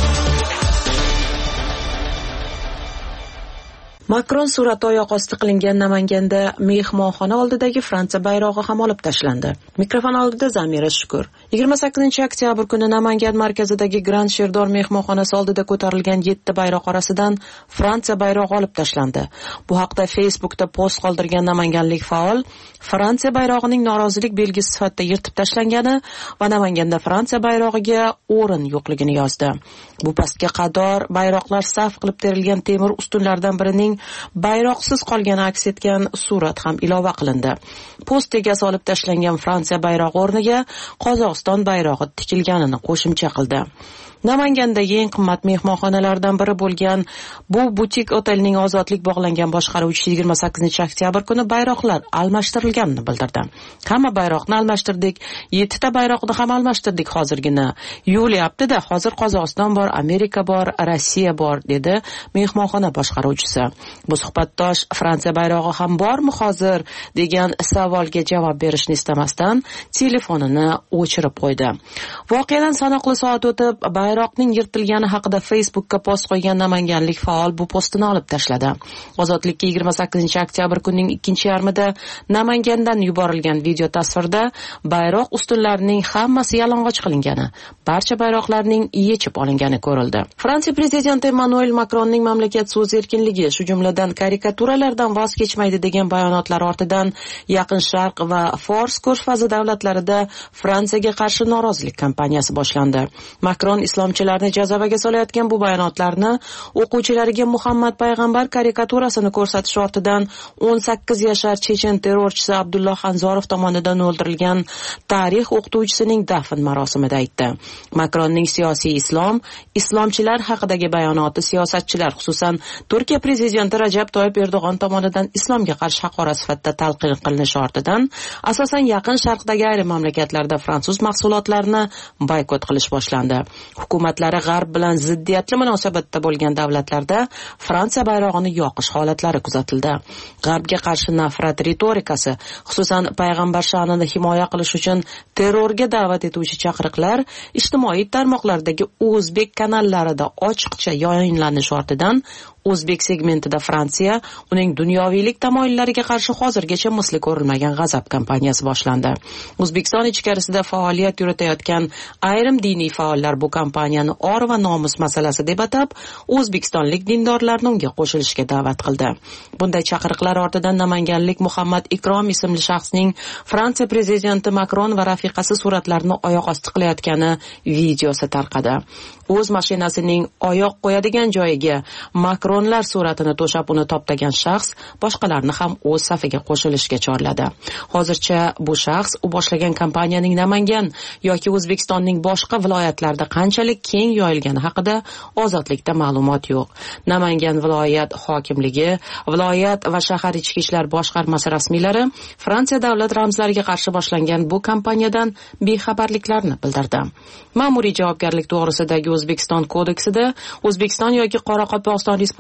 Makron surati oyoq osti qilingan Namanganda mehmonxona oldidagi Fransiya bayrog'i ham olib tashlandi. Mikrofon oldida Zamira Shukur. yigirma sakkizinchi oktyabr kuni Namangan markazidagi Grand Sherdor mehmonxonasi oldida ko'tarilgan yetti bayroq orasidan Fransiya bayrog'i olib tashlandi. Bu haqda Facebookda post qoldirgan namanganlik faol Fransiya bayrog'ining norozilik belgisi sifatida yirtib tashlangani va Namanganda Fransiya bayrog'iga o'rin yo'qligini yozdi. Bu pastga qadar bayroqlar saf qilib terilgan temir ustunlardan birining bayroqsiz qolgani aks etgan surat ham ilova qilindi. Post egasi olib tashlangan Fransiya bayrog'i o'rniga Qozog'iston bayrog'i tikilganini qo'shimcha qildi. Namangandagi eng qimmat mehmonxonalardan biri bo'lgan bu butik otelning ozodlik bog'langan boshqaruvchisi yigirma sakkizinchi oktyabr kuni bayroqlar almashtirilganini bildirdi. Hamma bayroqni almashtirdik, yettita bayroqni ham almashtirdik hozirgina. Yo'lyapti-da, hozir Qozog'iston bor, Amerika bor, Rossiya bor, dedi mehmonxona boshqaruvchisi. Bu suhbatdosh Fransiya bayrog'i ham bormi hozir degan savolga javob berishni istamasdan telefonini o'chirib qo'ydi. Voqeadan sanoqli soat o'tib bayroqning yirtilgani haqida Facebookka post qo'ygan namanganlik faol bu postini olib tashladi. Ozodlikka yigirma sakkizinchi oktyabr kunining ikkinchi yarmida Namangandan yuborilgan video tasvirda bayroq ustunlarining hammasi yalang'och qilingani, barcha bayroqlarning yechib olingani ko'rildi. Fransiya prezidenti Emmanuel Macronning mamlakat so'z erkinligi, shu jumladan karikaturalardan voz kechmaydi degan bayonotlari ortidan Yaqin Sharq va Fors ko'rfazi davlatlarida Fransiyaga qarshi norozilik kampaniyasi boshlandi. Macron islomchilarni jazavaga solayotgan bu bayonotlarni o'quvchilariga Muhammad payg'ambar karikaturasini ko'rsatish ortidan o'n sakkiz yashar chechen terrorchisi Abdulloh Xanzorov tomonidan o'ldirilgan tarix o'qituvchisining dafn marosimida aytdi. Macronning siyosiy islom, islomchilar haqidagi bayonoti siyosatchilar, xususan Turkiya prezidenti Rajab Toyyib Erdo'g'on tomonidan islomga qarshi haqorat sifatida talqin qilinishi ortidan asosan Yaqin Sharqdagi ayrim mamlakatlarda fransuz mahsulotlarini boykot qilish boshlandi. Hukumatlari g'arb bilan ziddiyatli munosabatda bo'lgan davlatlarda Fransiya bayrog'ini yoqish holatlari kuzatildi. G'arbga qarshi nafrat ritorikasi, xususan payg'ambar sha'nini himoya qilish uchun terrorga da'vat etuvchi chaqiriqlar ijtimoiy tarmoqlardagi o'zbek kanallarida ochiqcha yayinlanish ortidan O'zbek segmentida Fransiya uning dunyoviylik tamoyillariga qarshi hozirgacha misli ko'rilmagan g'azab kampaniyasi boshlandi. O'zbekiston ichkarisida faoliyat yuritayotgan ayrim diniy faollar bu kampaniyani or va nomus masalasi deb atab, o'zbekistonlik dindorlarni unga qo'shilishga da'vat qildi. Bunday chaqiriqlar ortidan namanganlik Muhammad Ikrom ismli shaxsning Fransiya prezidenti Macron va rafiqasi suratlarini oyoq osti qilayotgani videosi tarqadi. O'z mashinasining oyoq qo'yadigan joyiga Macronlar suratini to'shab uni toptagan shaxs boshqalarni ham o'z safiga qo'shilishga chorladi. Hozircha bu shaxs u boshlagan kompaniyaning Namangan yoki O'zbekistonning boshqa viloyatlarida qanchalik keng yoyilgani haqida ozodlikda ma'lumot yo'q. Namangan viloyat hokimligi, viloyat va shahar ichki ishlar boshqarmasi rasmiylari Fransiya davlat ramzlariga qarshi boshlangan bu kampaniyadan bexabarliklarini bildirdi. Ma'muriy javobgarlik to'g'risidagi O'zbekiston kodeksida O'zbekiston yoki Qoraqalpog'iston Respublikasi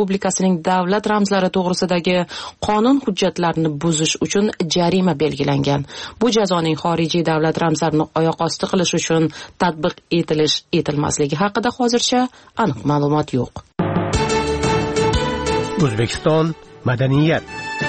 Respublikasining davlat ramzlari to'g'risidagi qonun hujjatlarini buzish uchun jarima belgilangan. Bu jazoning xorijiy davlat ramzlarini oyoq osti qilish uchun tatbiq etilish etilmasligi haqida hozircha aniq ma'lumot yo'q. O'zbekiston madaniyat.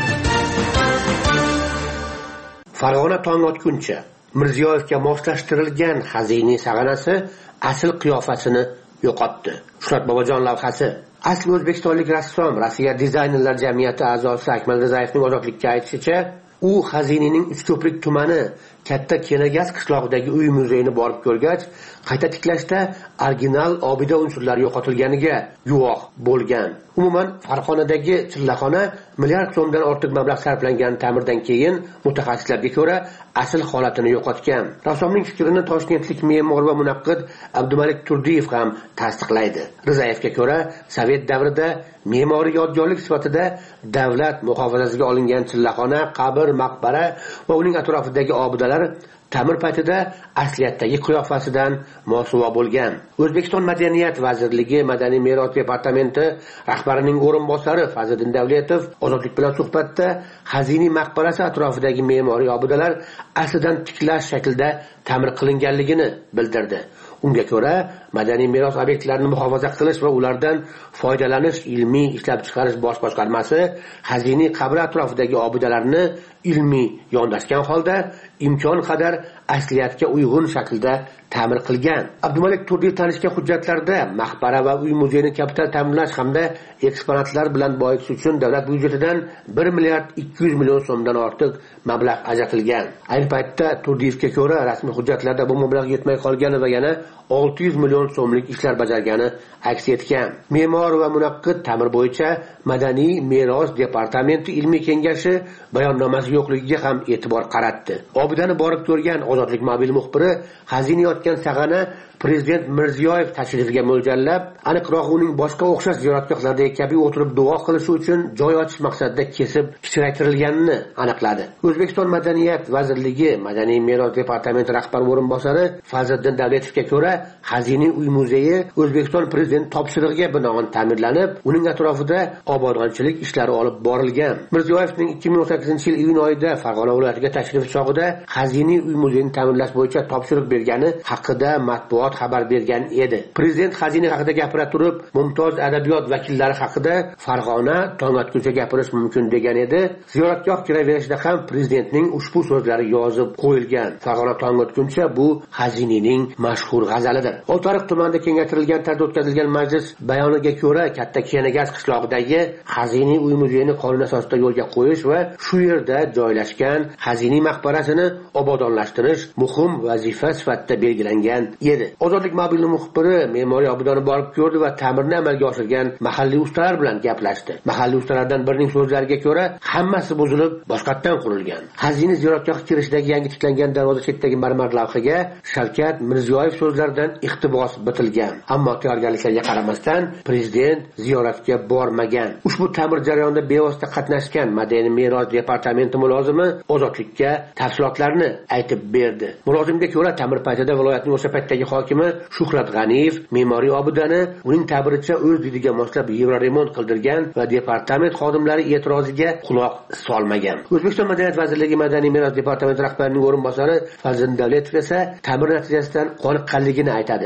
Farg'ona tong otguncha Mirziyoyevga moslashtirilgan xaziniy sag'anasi asl qiyofasini yo'qotdi. Shuhrat Bobojon lavhasi. Asli o'zbekistonlik rassom, Rossiya dizaynerlar jamiyati a'zosi Akmal Rizayevning ozodlikka aytishicha, u xazinining Uchko'prik tumani Katta Kenagaz qishlog'idagi uy muzeyini borib ko'rgach, qayta tiklashda original obida unsurlari yo'qotilganiga guvoh bo'lgan. Umuman Farg'onadagi chillaxona milliard so'mdan ortiq mablag' sarflangan ta'mirdan keyin mutaxassislarga ko'ra asl holatini yo'qotgan. Rassomning fikrini toshkentlik me'mor va munaqqid Abdumalik Turdiyev ham tasdiqlaydi. Rizayevga ko'ra, Sovet davrida me'moriy yodgorlik sifatida davlat muhofazasiga olingan chillaxona, qabr, maqbara va uning atrofidagi obidalar ta'mir paytida asliyatdagi qiyofasidan mosuvo bo'lgan. O'zbekiston Madaniyat vazirligi Madaniy meros departamenti rahbarining o'rinbosari Fazliddin Davletov Ozodlik bilan suhbatda xaziniy maqbarasi atrofidagi me'moriy obidalar aslidan tiklash shaklida ta'mir qilinganligini bildirdi. Unga ko'ra, madaniy meros obyektlarini muhofaza qilish va ulardan foydalanish ilmiy ishlab chiqarish bosh boshqarmasi xaziniy qabr atrofidagi obidalarni ilmiy yondashgan holda imkon qadar asliyatga uyg'un shaklda ta'mir qilgan. Abdumalik Turdiyev tanishgan hujjatlarda maqbara va uy muzeyini kapital ta'mirlash hamda eksponatlar bilan boyitish uchun davlat byudjetidan bir milliard ikki yuz million so'mdan ortiq mablag' ajratilgan. Ayni paytda Turdiyevga ko'ra rasmiy hujjatlarda bu mablag' yetmay qolgani va yana olti yuz million so'mlik ishlar bajargani aks etgan. Me'mor va munaqqid ta'mir bo'yicha Madaniy meros departamenti ilmiy kengashi bayonnomasi yo'qligiga ham e'tibor qaratdi. Obidani borib ko'rgan Ozodlik mobil muxbiri xazina yotgan sag'ana Prezident Mirziyoyev tashrifiga mo'ljallab, aniqroq uning boshqa o'xshash ziyoratgohlardagi kabi o'tirib duo qilishi uchun joy ochish maqsadida kesib kichraytirilganini aniqladi. O'zbekiston Madaniyat vazirligi Madaniy meros departamenti rahbar o'rinbosari Fazliddin Davletovga ko'ra, xaziniy uy muzeyi O'zbekiston prezident topshirig'iga binoan ta'mirlanib, uning atrofida obodonchilik ishlari olib borilgan. Mirziyoyevning ikki ming o'n sakkizinchi yil iyun oyida Farg'ona viloyatiga tashrifi chog'ida xaziniy uy muzeyini ta'mirlash bo'yicha topshiriq bergani haqida matbuot xabar bergan edi. Prezident xazina haqida gapira turib, mumtoz adabiyot vakillari haqida Farg'ona tong otguncha gapirish mumkin degan edi. Ziyoratgoh kiraverishida ham prezidentning ushbu so'zlari yozib qo'yilgan. Farg'ona tong otguncha bu xazinining mashhur g'azalidir. Oltiariq tumanida kengaytirilgan tarzda o'tkazilgan majlis bayoniga ko'ra, Katta Kenagaz qishlog'idagi xaziniy uy muzeyini qonun asosida yo'lga qo'yish va shu yerda joylashgan xaziniy maqbarasini obodonlashtirish muhim vazifa sifatida belgilangan edi. Ozodlik mobil muxbiri me'moriy obidani borib ko'rdi va ta'mirni amalga oshirgan mahalliy ustalar bilan gaplashdi. Mahalliy ustalardan birining so'zlariga ko'ra, hammasi buzilib, boshqatdan qurilgan. Xazina ziyoratgohi kirishidagi yangi tiklangan darvoza chetidagi marmar lavhaga Shavkat Mirziyoyev so'zlaridan iqtibos bitilgan. Ammo tayyorgarliklarga qaramasdan prezident ziyoratga bormagan. Ushbu ta'mir jarayonida bevosita qatnashgan Madaniy meros departamenti mulozimi Ozodlikka tafsilotlarni aytib berdi. Mulozimga ko'ra, ta'mir paytida viloyatning o'sha paytdagi hokimi Shuhrat G'aniyev me'moriy obidani uning ta'biricha o'z didiga moslab yevroremont qildirgan va departament xodimlari e'tiroziga quloq solmagan. O'zbekiston Madaniyat vazirligi Madaniy meros departamenti rahbarining o'rinbosari Fazliddin Davletov esa ta'mir natijasidan qoniqqanligini aytadi.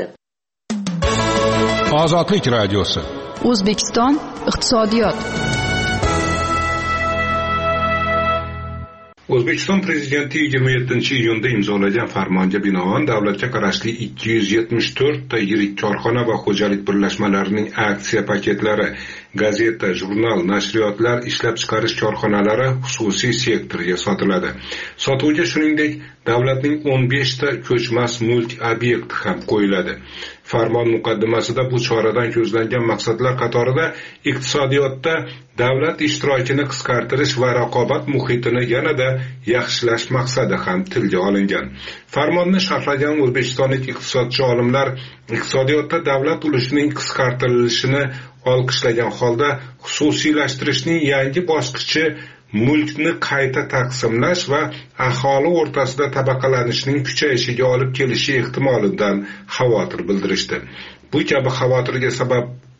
Ozodlik radiosi. O'zbekiston iqtisodiyot. O'zbekiston prezidenti yigirma yettinchi iyunda imzolagan farmonga binoan davlatga qarashli ikki yuz yetmish to'rt ta yirik korxona va xo'jalik birlashmalarining aksiya paketlari, gazeta, jurnal, nashriyotlar, ishlab chiqarish korxonalari xususiy sektorga sotiladi. Sotuvga shuningdek davlatning o'n besh ta ko'chmas mulk obyekti ham qo'yiladi. Farmon muqaddimasida bu choradan ko'zlangan maqsadlar qatorida iqtisodiyotda davlat ishtirokini qisqartirish va raqobat muhitini yanada yaxshilash maqsadi ham tilga olingan. Farmonni sharhlagan o'zbekistonlik iqtisodchi olimlar iqtisodiyotda davlat ulushining qisqartirilishini olqishlagan holda xususiylashtirishning yangi bosqichi mulkni qayta taqsimlash va aholi o'rtasida tabaqalanishning kuchayishiga olib kelishi ehtimolidan xavotir bildirishdi. Bu kabi xavotirga sabab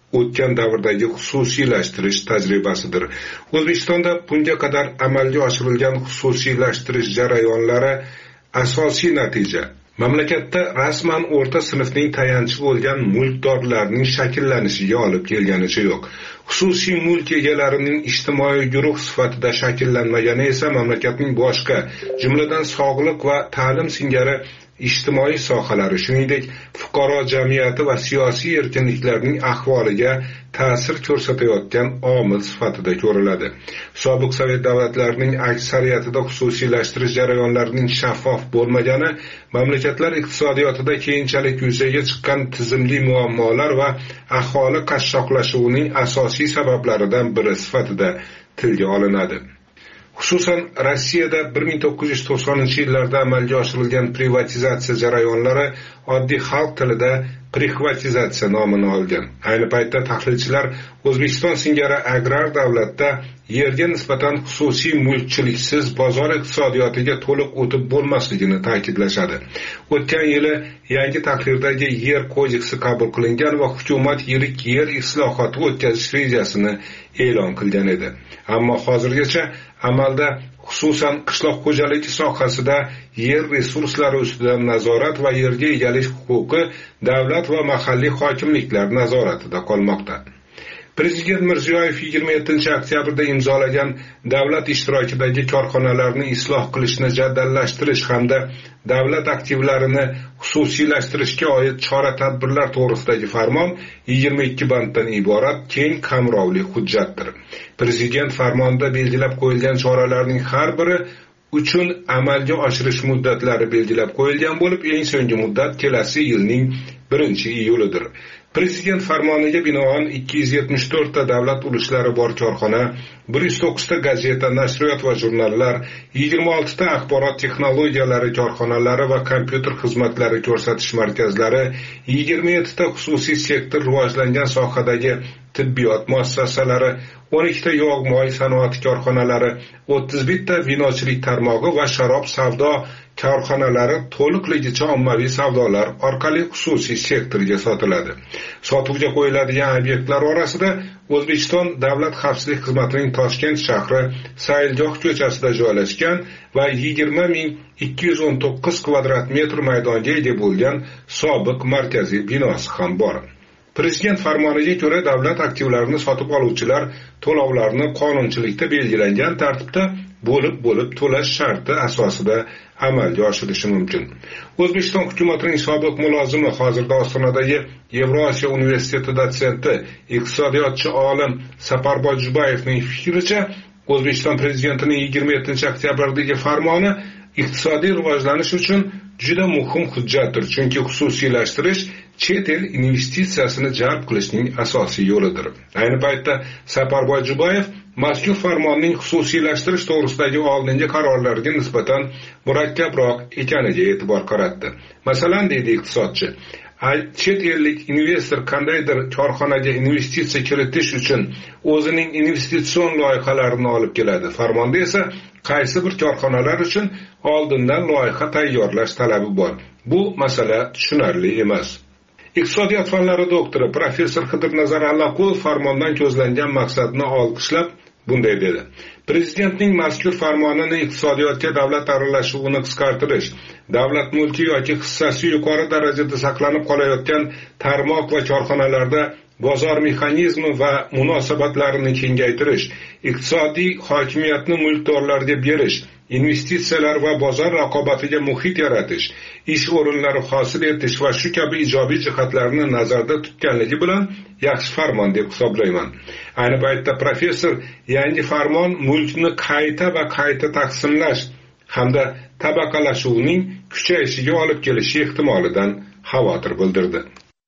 o'tgan davrdagi xususiylashtirish tajribasidir. O'zbekistonda bunga qadar amalga oshirilgan xususiylashtirish jarayonlari asosiy natija mamlakatda rasman o'rta sinfning tayanchi bo'lgan mulkdorlarning shakllanishiga olib kelganicha yo'q. Xususiy mulk egalarining ijtimoiy guruh sifatida shakllanmagani esa mamlakatning boshqa, jumladan sog'liq va ta'lim singari ijtimoiy sohalari, shuningdek fuqaro jamiyati va siyosiy erkinliklarning ahvoliga ta'sir ko'rsatayotgan omil sifatida ko'riladi. Sobiq Sovet davlatlarining aksariyatida xususiylashtirish jarayonlarining shaffof bo'lmagani mamlakatlar iqtisodiyotida keyinchalik yuzaga chiqqan tizimli muammolar va aholi qashshoqlashuvining asosiy sabablaridan biri sifatida tilga olinadi. Xususan, Rossiyada bir ming to'qqiz yuz to'qsoninchi yillarda amalga oshirilgan privatizatsiya jarayonlari oddiy xalq tilida prixvatizatsiya nomini olgan. Ayni paytda tahlilchilar O'zbekiston singari agrar davlatda yerga nisbatan xususiy mulkchiliksiz bozor iqtisodiyotiga to'liq o'tib bo'lmasligini ta'kidlashadi. O'tgan yili yangi tahrirdagi yer kodeksi qabul qilingan va hukumat yirik yer islohoti o'tkazish rejasini e'lon qilgan edi. Ammo hozirgacha amalda xususan qishloq xo'jaligi sohasida yer resurslari ustidan nazorat va yerga egalik huquqi davlat va mahalliy hokimliklar nazoratida qolmoqda. Prezident Mirziyoyev yigirma yettinchi oktyabrda imzolagan davlat ishtirokidagi korxonalarni isloh qilishni jadallashtirish hamda davlat aktivlarini xususiylashtirishga oid chora-tadbirlar to'g'risidagi farmon yigirma ikki banddan iborat keng qamrovli hujjatdir. Prezident farmonida belgilab qo'yilgan choralarning har biri uchun amalga oshirish muddatlari belgilab qo'yilgan bo'lib, eng so'nggi muddat kelasi yilning birinchi iyulidir. Prezident farmoniga binoan ikki yuz yetmish to'rt ta davlat ulushlari bor korxona, bir yuz to'qqiz ta gazeta, nashriyot va jurnallar, yigirma olti ta axborot texnologiyalari korxonalari va kompyuter xizmatlari ko'rsatish markazlari, yigirma yetti ta xususiy sektor rivojlangan sohadagi tibbiyot muassasalari, o'n ikki ta yog'-moy sanoati korxonalari, o'ttiz bir ta vinochilik tarmog'i va sharob savdo korxonalari to'liqligicha ommaviy savdolar orqali xususiy sektorga sotiladi. Sotuvga qo'yiladigan obyektlar orasida O'zbekiston Davlat xavfsizlik xizmatining Toshkent shahri Sayilgoh ko'chasida joylashgan va yigirma ming ikki yuz o'n to'qqiz kvadrat metr maydonga ega bo'lgan sobiq markaziy binosi ham bor. Prezident farmoniga ko'ra davlat aktivlarini sotib oluvchilar to'lovlarni qonunchilikda belgilangan tartibda bo'lib-bo'lib to'lash sharti asosida amalga oshirishi mumkin. O'zbekiston hukumatining sobiq mulozimi, hozirda Ostonadagi Yevrosiyo universiteti dotsenti, iqtisodiyotchi olim Saparboy Jubayevning fikricha, O'zbekiston prezidentining yigirma yettinchi oktyabrdagi farmoni iqtisodiy rivojlanish uchun juda muhim hujjatdir, chunki xususiylashtirish chet el investitsiyasini jalb qilishning asosiy yo'lidir. Ayni paytda Saparboy Jubayev mazkur farmonning xususiylashtirish to'g'risidagi oldingi qarorlarga nisbatan murakkabroq ekaniga e'tibor qaratdi. Masalan, deydi iqtisodchi, chet ellik investor qandaydir korxonaga investitsiya kiritish uchun o'zining investitsion loyihalarini olib keladi. Farmonda esa qaysi bir korxonalar uchun oldindan loyiha tayyorlash talabi bor. Bu masala tushunarli emas. Iqtisodiyot fanlari doktori professor Xidirnazar Allaqulov farmondan ko'zlangan maqsadni olqishlab bunday dedi: Prezidentning mazkur farmonini iqtisodiyotga davlat aralashuvini qisqartirish, davlat mulki yoki hissasi yuqori darajada saqlanib qolayotgan tarmoq va korxonalarda bozor mexanizmi va munosabatlarini kengaytirish, iqtisodiy hokimiyatni mulkdorlarga berish, investitsiyalar va bozor raqobatiga muhit yaratish, ish o'rinlari hosil etish va shu kabi ijobiy jihatlarni nazarda tutganligi bilan yaxshi farmon deb hisoblayman. Ayni paytda professor yangi farmon mulkni qayta va qayta taqsimlash hamda tabaqalashuvning kuchayishiga olib kelishi ehtimolidan xavotir bildirdi.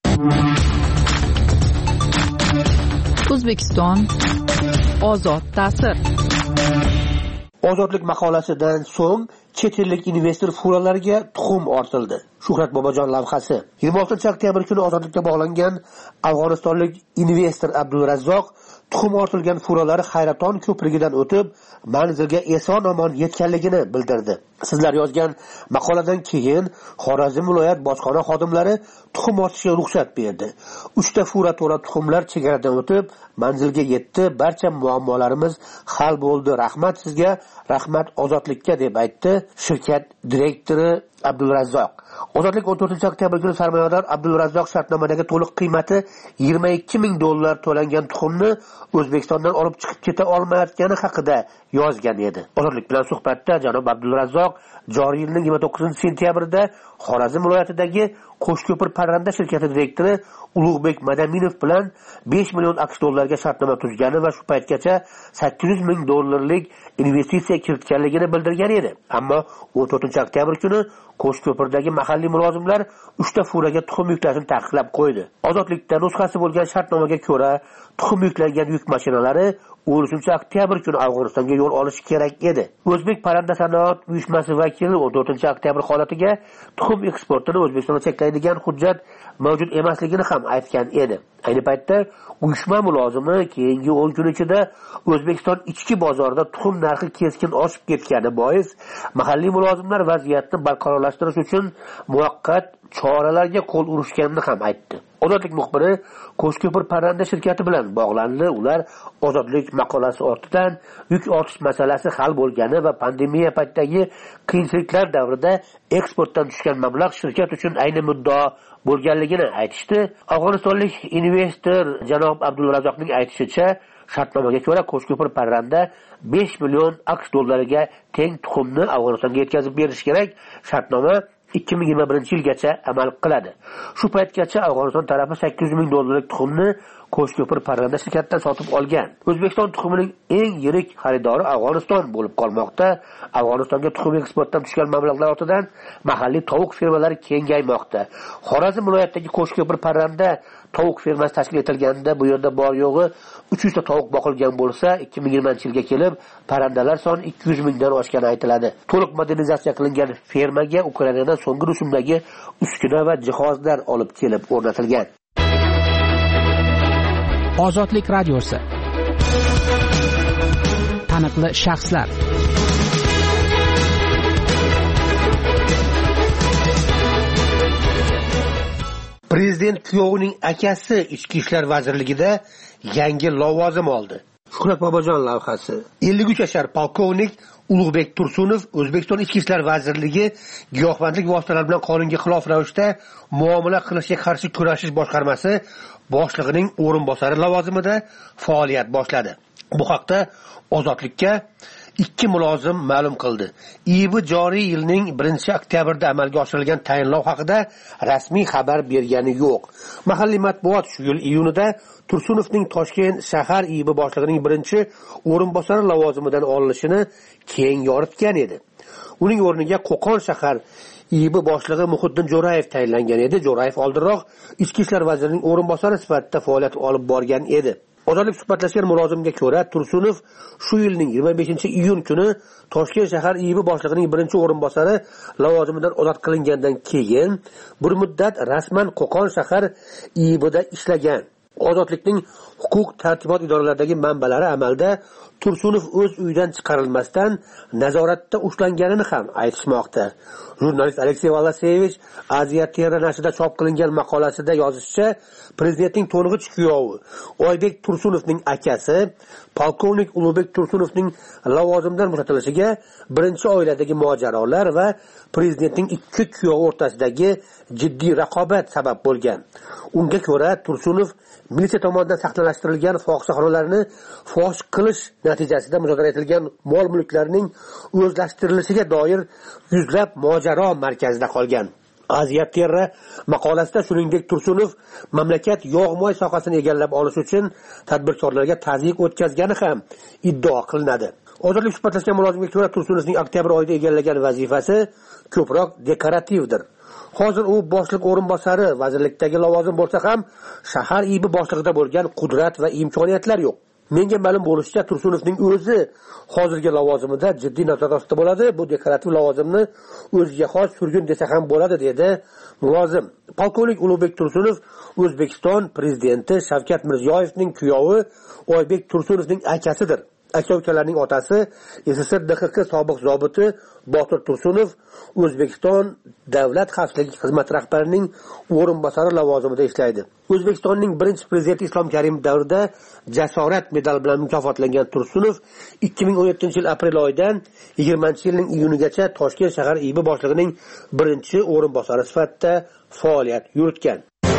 O'zbekiston ozod ta'sir. Ozodlik maqolasidan so'ng chet ellik investor fuqarolariga tuxum ortildi. Shuhrat Bobojon lavhasi. yigirma oltinchi oktyabr kuni ozodlikka bog'langan afg'onistonlik investor Abdulrazzoq tuxum ortilgan fuqarolari Hayraton ko'prigidan o'tib manzilga eson-omon yetganligini bildirdi. Sizlar yozgan maqoladan keyin Xorazm viloyat bojxona xodimlari tuxum ortishga ruxsat berdi. uchta fura to'la tuxumlar chegaradan o'tib manzilga yetdi. Barcha muammolarimiz hal bo'ldi. Rahmat sizga, rahmat ozodlikka deb aytdi shirkat direktori Abdulrazzoq. Ozodlik o'n to'rtinchi oktyabr kuni sarmoyador Abdulrazzoq shartnomadagi to'liq qiymati yigirma ikki ming dollar to'langan tuxumni O'zbekistondan olib chiqib keta olmayotgani haqida yozgan edi. Ozodlik bilan suhbatda janob Abdulrazzoq joriy yilning yigirma to'qqizinchi sentyabrda Xorazm viloyatidagi Qo'shko'pir parranda shirkati direktori Ulug'bek Madaminov bilan besh million aqsh dollarga shartnoma tuzgani va shu paytgacha sakkiz yuz ming dollarlik investitsiya kiritganligini bildirgan edi. Ammo o'n to'rtinchi oktyabr kuni Qo'shko'pirdagi mahalliy mulozimlar uchta furaga tuxum yuklashni taqiqlab qo'ydi. Ozodlikda nusxasi bo'lgan shartnomaga ko'ra tuxum yuklangan yuk mashinalari o'n uchinchi oktyabr kuni Afg'onistonga yo'l olishi kerak edi. O'zbek parranda sanoat uyushmasi vakili o'n to'rtinchi oktyabr holatiga tuxum eksportini O'zbekistonga cheklaydigan hujjat mavjud emasligini ham aytgan edi. Ayni paytda uyushma mulozimi keyingi o'n kun ichida O'zbekiston ichki bozorida tuxum narxi keskin oshib ketgani bois mahalliy mulozimlar vaziyatni barqarorlashtirish uchun muvaqqat choralarga qo'l urishganini ham aytdi. Ozodlik muxbiri Qo'shko'pir parranda shirkati bilan bog'landi. Ular Ozodlik maqolasi ortidan yuk ortish masalasi hal bo'lgani va pandemiya paytidagi qiyinchiliklar davrida eksportdan tushgan mablag' shirkat uchun ayni muddao bo'lganligini aytishdi. Afg'onistonlik investor janob Abdulrazzoqning aytishicha, shartnomaga ko'ra Qo'shko'pir parranda besh million aqsh dollariga teng tuxumni Afg'onistonga yetkazib berish kerak. Shartnoma ikki ming yigirma birinchi yilgacha amal qiladi. Shu paytgacha Afg'oniston tarafi sakkiz yuz ming dollarlik tuxumni Qo'shko'pir parranda shirkatidan sotib olgan. O'zbekiston tuxumining eng yirik xaridori Afg'oniston bo'lib qolmoqda. Afg'onistonga tuxum eksportdan tushgan mablag'lar ortidan mahalliy tovuq fermalari kengaymoqda. Xorazm viloyatidagi Qo'shko'pir parranda tovuq fermasi tashkil etilganda bu yerda bor yo'g'i uch yuz ta tovuq boqilgan bo'lsa, ikki ming yigirmanchi yilga kelib parrandalar soni ikki yuz mingdan oshgani aytiladi. To'liq modernizatsiya qilingan fermaga Ukrainadan so'nggi rusumdagi uskuna va jihozlar olib kelib o'rnatilgan. Ozodlik radiosi. Taniqli shaxslar. Prezident kuyovining akasi Ichki ishlar vazirligida yangi lavozim oldi. Shuhrat Bobojon lavhasi. ellik uch yashar polkovnik Ulug'bek Tursunov O'zbekiston Ichki ishlar vazirligi giyohvandlik vositalari bilan qonunga xilof ravishda muomala qilishga qarshi kurashish boshqarmasi boshlig'ining o'rinbosari lavozimida faoliyat boshladi. Bu haqda Ozodlikka ikki mulozim ma'lum qildi. I B joriy yilning birinchi oktyabrda amalga oshirilgan tayinlov haqida rasmiy xabar bergani yo'q. Mahalliy matbuot shu yil iyunida Tursunovning Toshkent shahar I B boshlig'ining birinchi o'rinbosari lavozimidan olinishini keng yoritgan edi. Uning o'rniga Qo'qon shahar I B boshlig'i Muhiddin Jo'rayev tayinlangan edi. Jo'rayev oldinroq Ichki ishlar vazirining o'rinbosari sifatida faoliyat olib borgan edi. Ozodlik suhbatlashgan mulozimga ko'ra, Tursunov shu yilning yigirma beshinchi iyun kuni Toshkent shahar I B boshlig'ining birinchi o'rinbosari lavozimidan ozod qilingandan keyin bir muddat rasman Qo'qon shahar I B'da ishlagan. Ozodlikning huquq tartibot idoralaridagi manbalari amalda Tursunov o'z uyidan chiqarilmasdan nazoratda ushlanganini ham aytishmoqda. Jurnalist Aleksey Valasevich Aziya Terra nashrida chop qilingan maqolasida yozishicha, prezidentning to'ng'ich kuyovi Oybek Tursunovning akasi polkovnik Ulug'bek Tursunovning lavozimdan bo'shatilishiga birinchi oiladagi mojarolar va prezidentning ikki kuyovi o'rtasidagi jiddiy raqobat sabab bo'lgan. Unga ko'ra, Tursunov militsiya tomonidan saqlanashtirilgan fohishaxonalarni fosh qilish natijasida muzokara etilgan mol-mulklarning o'zlashtirilishiga doir yuzlab mojaro markazida qolgan. Aziya Terra maqolasida shuningdek Tursunov mamlakat yog'-moy sohasini egallab olish uchun tadbirkorlarga tazyiq o'tkazgani ham iddao qilinadi. Ozodlik suhbatlashgan mulozimga ko'ra, Tursunovning oktyabr oyida egallagan vazifasi ko'proq dekorativdir. Hozir u boshliq o'rinbosari vazirlikdagi lavozim bo'lsa ham, shahar I B boshlig'ida bo'lgan qudrat va imkoniyatlar yo'q. menga ma'lum bo'lishicha Tursunovning o'zi hozirgi lavozimida jiddiy nazorat ostida bo'ladi. Bu dekorativ lavozimni o'ziga xos surgun desa ham bo'ladi, dedi mulozim. Polkovnik Ulug'bek Tursunov O'zbekiston prezidenti Shavkat Mirziyoyevning kuyovi Oybek Tursunovning akasidir. Aka-ukalarning otasi S S R D X K sobiq zobiti Botir Tursunov O'zbekiston Davlat xavfsizlik xizmati rahbarining o'rinbosari lavozimida ishlaydi. O'zbekistonning birinchi prezidenti Islom Karimov davrida jasorat medali bilan mukofotlangan Tursunov ikki ming o'n yettinchi yil aprel oyidan yigirmanchi yilning iyunigacha Toshkent shahar I B boshlig'ining birinchi o'rinbosari sifatida faoliyat yuritgan.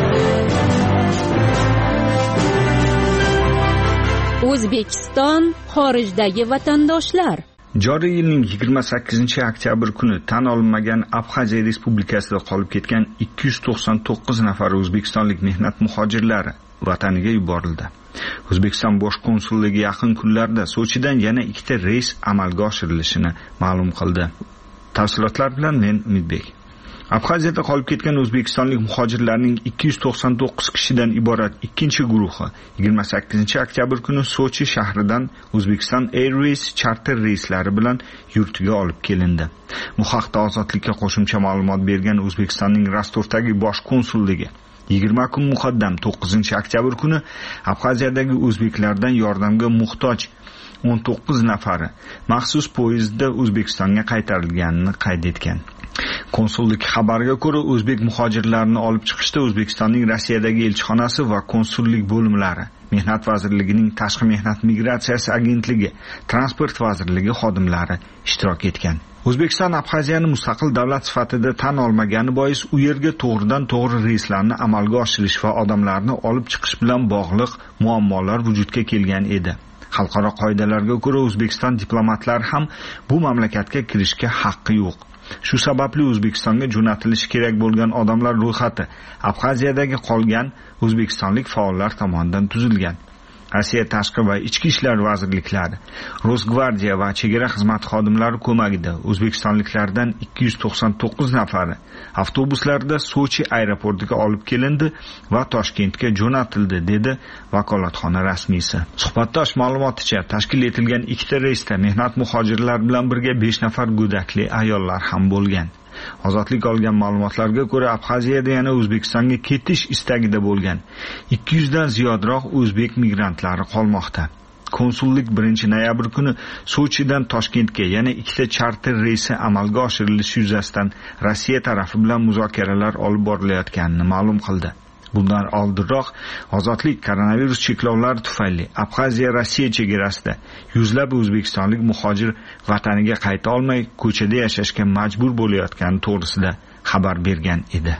O'zbekiston xorijdagi vatandoshlar. Joriy yilning yigirma sakkizinchi oktyabr kuni tan olinmagan Abxaziya Respublikasida qolib ketgan ikki yuz to'qson to'qqiz nafar o'zbekistonlik mehnat muhojirlari vataniga yuborildi. O'zbekiston bosh konsulligi yaqin kunlarda Sochidan yana ikkita reys amalga oshirilishini ma'lum qildi. Tafsilotlar bilan men Umidbek. Abxaziyada qolib ketgan o'zbekistonlik muhojirlarning ikki yuz to'qson to'qqiz kishidan iborat ikkinchi guruhi yigirma sakkizinchi oktyabr kuni Sochi shahridan O'zbekiston Airways charter reyslari bilan yurtiga olib kelindi. Bu haqda Ozodlikka qo'shimcha ma'lumot bergan O'zbekistonning Rostovdagi bosh konsulligi yigirma kun muqaddam to'qqizinchi oktyabr kuni Abxaziyadagi o'zbeklardan yordamga muhtoj o'n to'qqiz nafari maxsus poyezdda O'zbekistonga qaytarilganini qayd etgan. Konsullik xabariga ko'ra, o'zbek muhojirlarini olib chiqishda O'zbekistonning Rossiyadagi elchixonasi va konsullik bo'limlari, Mehnat vazirligining Tashqi mehnat migratsiyasi agentligi, Transport vazirligi xodimlari ishtirok etgan. O'zbekiston Abxaziyani mustaqil davlat sifatida tan olmagani bois u yerga to'g'ridan to'g'ri reyslarni amalga oshirish va odamlarni olib chiqish bilan bog'liq muammolar vujudga kelgan edi. Xalqaro qoidalarga ko'ra O'zbekiston diplomatlari ham bu mamlakatga kirishga haqqi yo'q. Shu sababli O'zbekistonga jo'natilishi kerak bo'lgan odamlar ro'yxati Abxaziyadagi qolgan o'zbekistonlik faollar tomonidan tuzilgan. Rossiya tashqi va ichki ishlar vazirliklari, Rosgvardiya va chegara xizmati xodimlari ko'magida o'zbekistonliklardan ikki yuz to'qson to'qqiz nafari avtobuslarda Sochi aeroportiga olib kelindi va Toshkentga jo'natildi, dedi vakolatxona rasmiysi. Suhbatdosh ma'lumoticha, tashkil etilgan ikkita reysda mehnat muhojirlar bilan birga besh nafar go'dakli ayollar ham bo'lgan. Ozodlik olgan ma'lumotlarga ko'ra, Abxaziyada yana O'zbekistonga ketish istagida bo'lgan ikki yuz dan ziyodroq o'zbek migrantlari qolmoqda. Konsullik birinchi noyabr kuni Sochidan Toshkentga yana ikkita charter reysi amalga oshirilishi yuzasidan Rossiya tarafi bilan muzokaralar olib borilayotganini ma'lum qildi. Bundan oldinroq Ozodlik koronavirus cheklovlari tufayli Abxaziya Rossiya chegarasida yuzlab o'zbekistonlik muhojir vataniga qayta olmay ko'chada yashashga majbur bo'layotgani to'g'risida xabar bergan edi.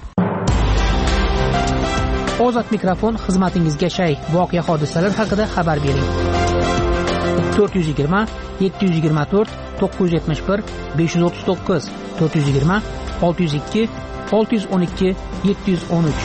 Ozod mikrofon xizmatingizga shay. Voqea hodisalar haqida xabar bering. to'rt yuz yigirma yetti yuz yigirma to'rt to'qqiz yuz yetmish bir besh yuz o'ttiz to'qqiz to'rt yuz yigirma olti yuz ikki olti yuz o'n ikki yetti yuz o'n uch.